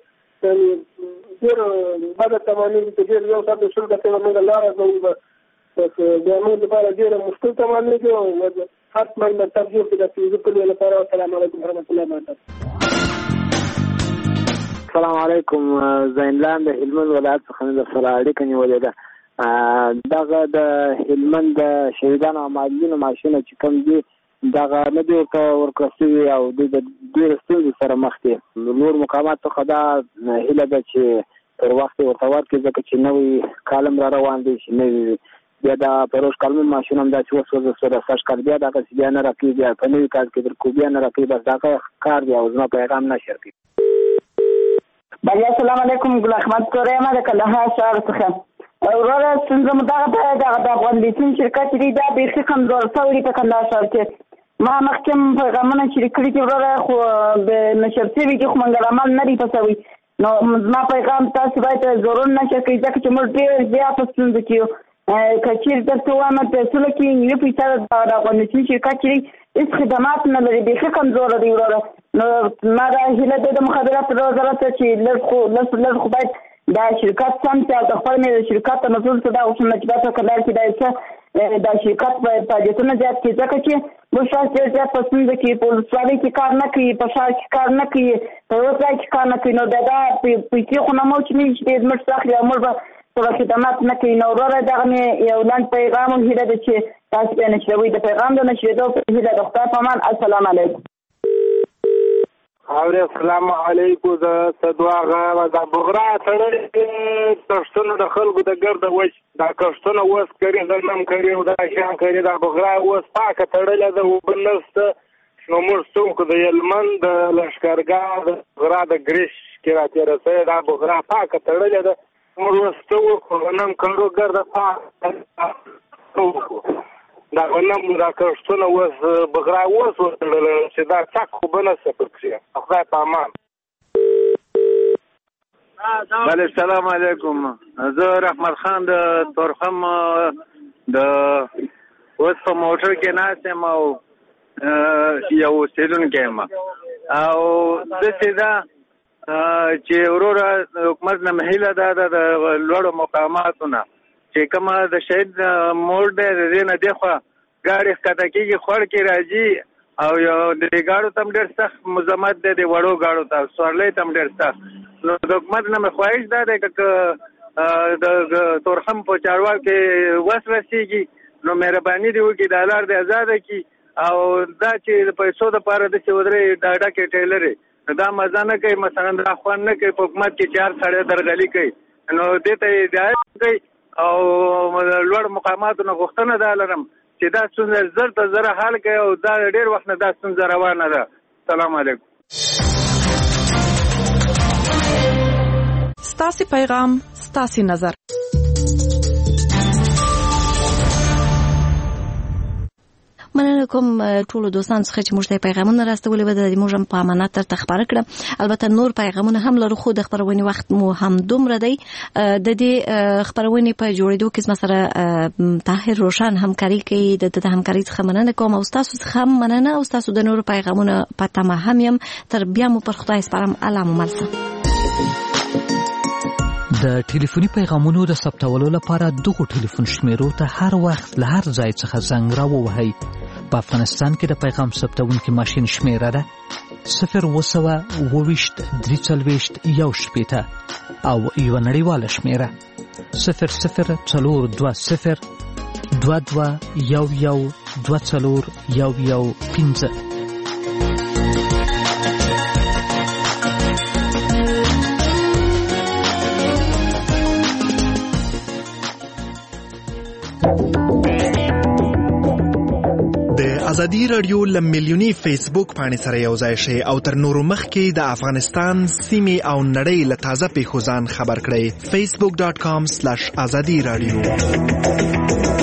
ډېر بعد تمامي د ډېر یو څه شول د موږ لاره نو بس د موږ لپاره ډېر مشکل تمامي دی او حتما مکتب جوړ کړي د پنځه کلو لپاره. السلام علیکم ورحمۃ اللہ وبرکاتہ. السلام علیکم. زینلان د هلمند ولایت څخه د سره اړیکه نیولې ده. دغه د هلمند د شهیدانو او معلولینو معاشونه چې کوم دي دغه نه دي ورکړل او د ډېر ستونزې سره مخ دي. نور مقامات څخه دا هیله ده چې پر وخت ورته ورکړي ځکه چې نوی کالم را روان دی چې نوی بیا د پروژ کالم ماشین هم داسې وسوځه سره سږ کال بیا دغه بیا نه راکوي بیا په نوي کال کې درکو بیا نه راکوي. بس دغه کار دی او زما پیغام نشر کړي. بله السلام علیکم. ګل احمد کورې یم د کندهار ښار څخه. وروره ستونزه مو دغه د افغان بیسین شرکت دی دا بیخي کمزور شوی دی په کندهار ښار کې. ما مخکې پیغامونه شریک کړي دي وروره خو د نشر شوي دي خو منګل عمل نه دی پسوي. نو زما پیغام تاسو باید ضرور نشر کړئ ځکه چې موږ ډېر زیات په ستونزه کې یو. که چیرې درته ووایم پیسو کې نیمه پیسه د افغان بیسین شرکت چې دی هېڅ خدمات نه لري بیخي کمزوره دی وروره. نو ما دا هیله ده د مخابراتو وزارت چې لږ خو باید دا شرکت سم چې د خپل شرکت ته مسؤل څه دا غوښتنه چې دا په کندهار کې دا څه دا شرکت فعالیتونه زیات کړي ځکه چې موږ شخص ډېر زیات په ستونزه کې په ولسوالۍ کې کار نه کوي په ښار کې کار نه کوي په یوه ځای کې کار نه کوي. نو دا پیسې خو نه موجودې چې ډېر زموږ څخه اخلي او موږ به ټوله خدمات نه کوي. نو وروره دغه مې یو لنډ پیغام هم هیله ده چې تاسو بیا نشروئ. د پیغام د نشرېدو په هیله د خدای په امان. السلام علیکم. السلام علیکم. د دواغه د بغرا تړلې کښتونه د خلکو د ګرده وچ دا کښتونه اوس کري غنم کري او دا شیان کري دا بغرا اوس پاکه تړلې ده اوبه نشته. نو موږ څوک د هلمند د لښکرګاه د بغرا د ګریش کې راتېره سوې دا بغرا پاکه تړلې ده. موږ اوس څه وکړو غنم کرو ګرده پاکه وکړو دا غنم دا کښتونه اوس بغرا اوس وتړله چې دا څک خو به نشته پکښې. خدای په امان. بله السلام علیکم. زه رحمت خان د تورخم د اوس په موټر کې ناست یم او یو اوسېدونکی یم او داسې ده چې وروره حکومت نه هیله ده د لوړو مقاماتو نه چې کومه د شهید موړ دی د دې نه دېخوا ګاډي ښکته کېږي خوړ کې راځي او یو د ګاډو ته هم ډېر سخت مزاحمت دی د وړو ګاډو ته سورلۍ ته هم ډېر سخت. نو د حکومت نه مې خواهش دا دی که د تورخم په چارواکو کې وس رسېږي نو مهرباني دې وکړي دا لار دې ازاده کړي او دا چې د پیسو دپاره داسې ودرې ډاډکې ټیلرې دا مزه نه کوي مثلا دا خوند نه کوي په حکومت کې چې هر سړی درغلي کوي. نو دې ته هدایت کوي او لوړ مقاماتو نه غوښتنه دا لرم چې دا ستونزه زر ته زره حل کوي او دا ډېر وخت نه دا ستونزه روانه ده. السلام علیکم. ستاسې پیغام ستاسې نظر. مننه کوم ټول دوستان څخه چې موږ ته پیغامونه راستولي و د موږ په امانت تر تخبر کړه. البته نور پیغامونه هم لرو خو د خبرونې وخت مو هم دومره دی. د دې خبرونې په جوړېدو کې مثلا طاهر روشن همکاري کوي. د همکاري څخه مننه کوم او تاسو څخه هم مننه او تاسو د نور پیغامونه په تمه هم يم. تر بیا مو پر خدای سپارم. الله مو ملسه. د ټلیفوني پیغامونو د ثبتولو لپاره دغه ټلیفون شمیرو ته هر وخت له هر ځای څخه زنګ راووهئ. په افغانستان کې د پیغام ثبتونکي ماشین شمیره ده 0202341 او یو نړیواله شمیره 002022112415. ازادي رادیو لمیلیونی فیسبوک باندې سره یو ځای شي او تر نورو مخکې د افغانستان سیمې او نړۍ له تازه پیښو ځان خبر کړئ. facebook.com/azadi radio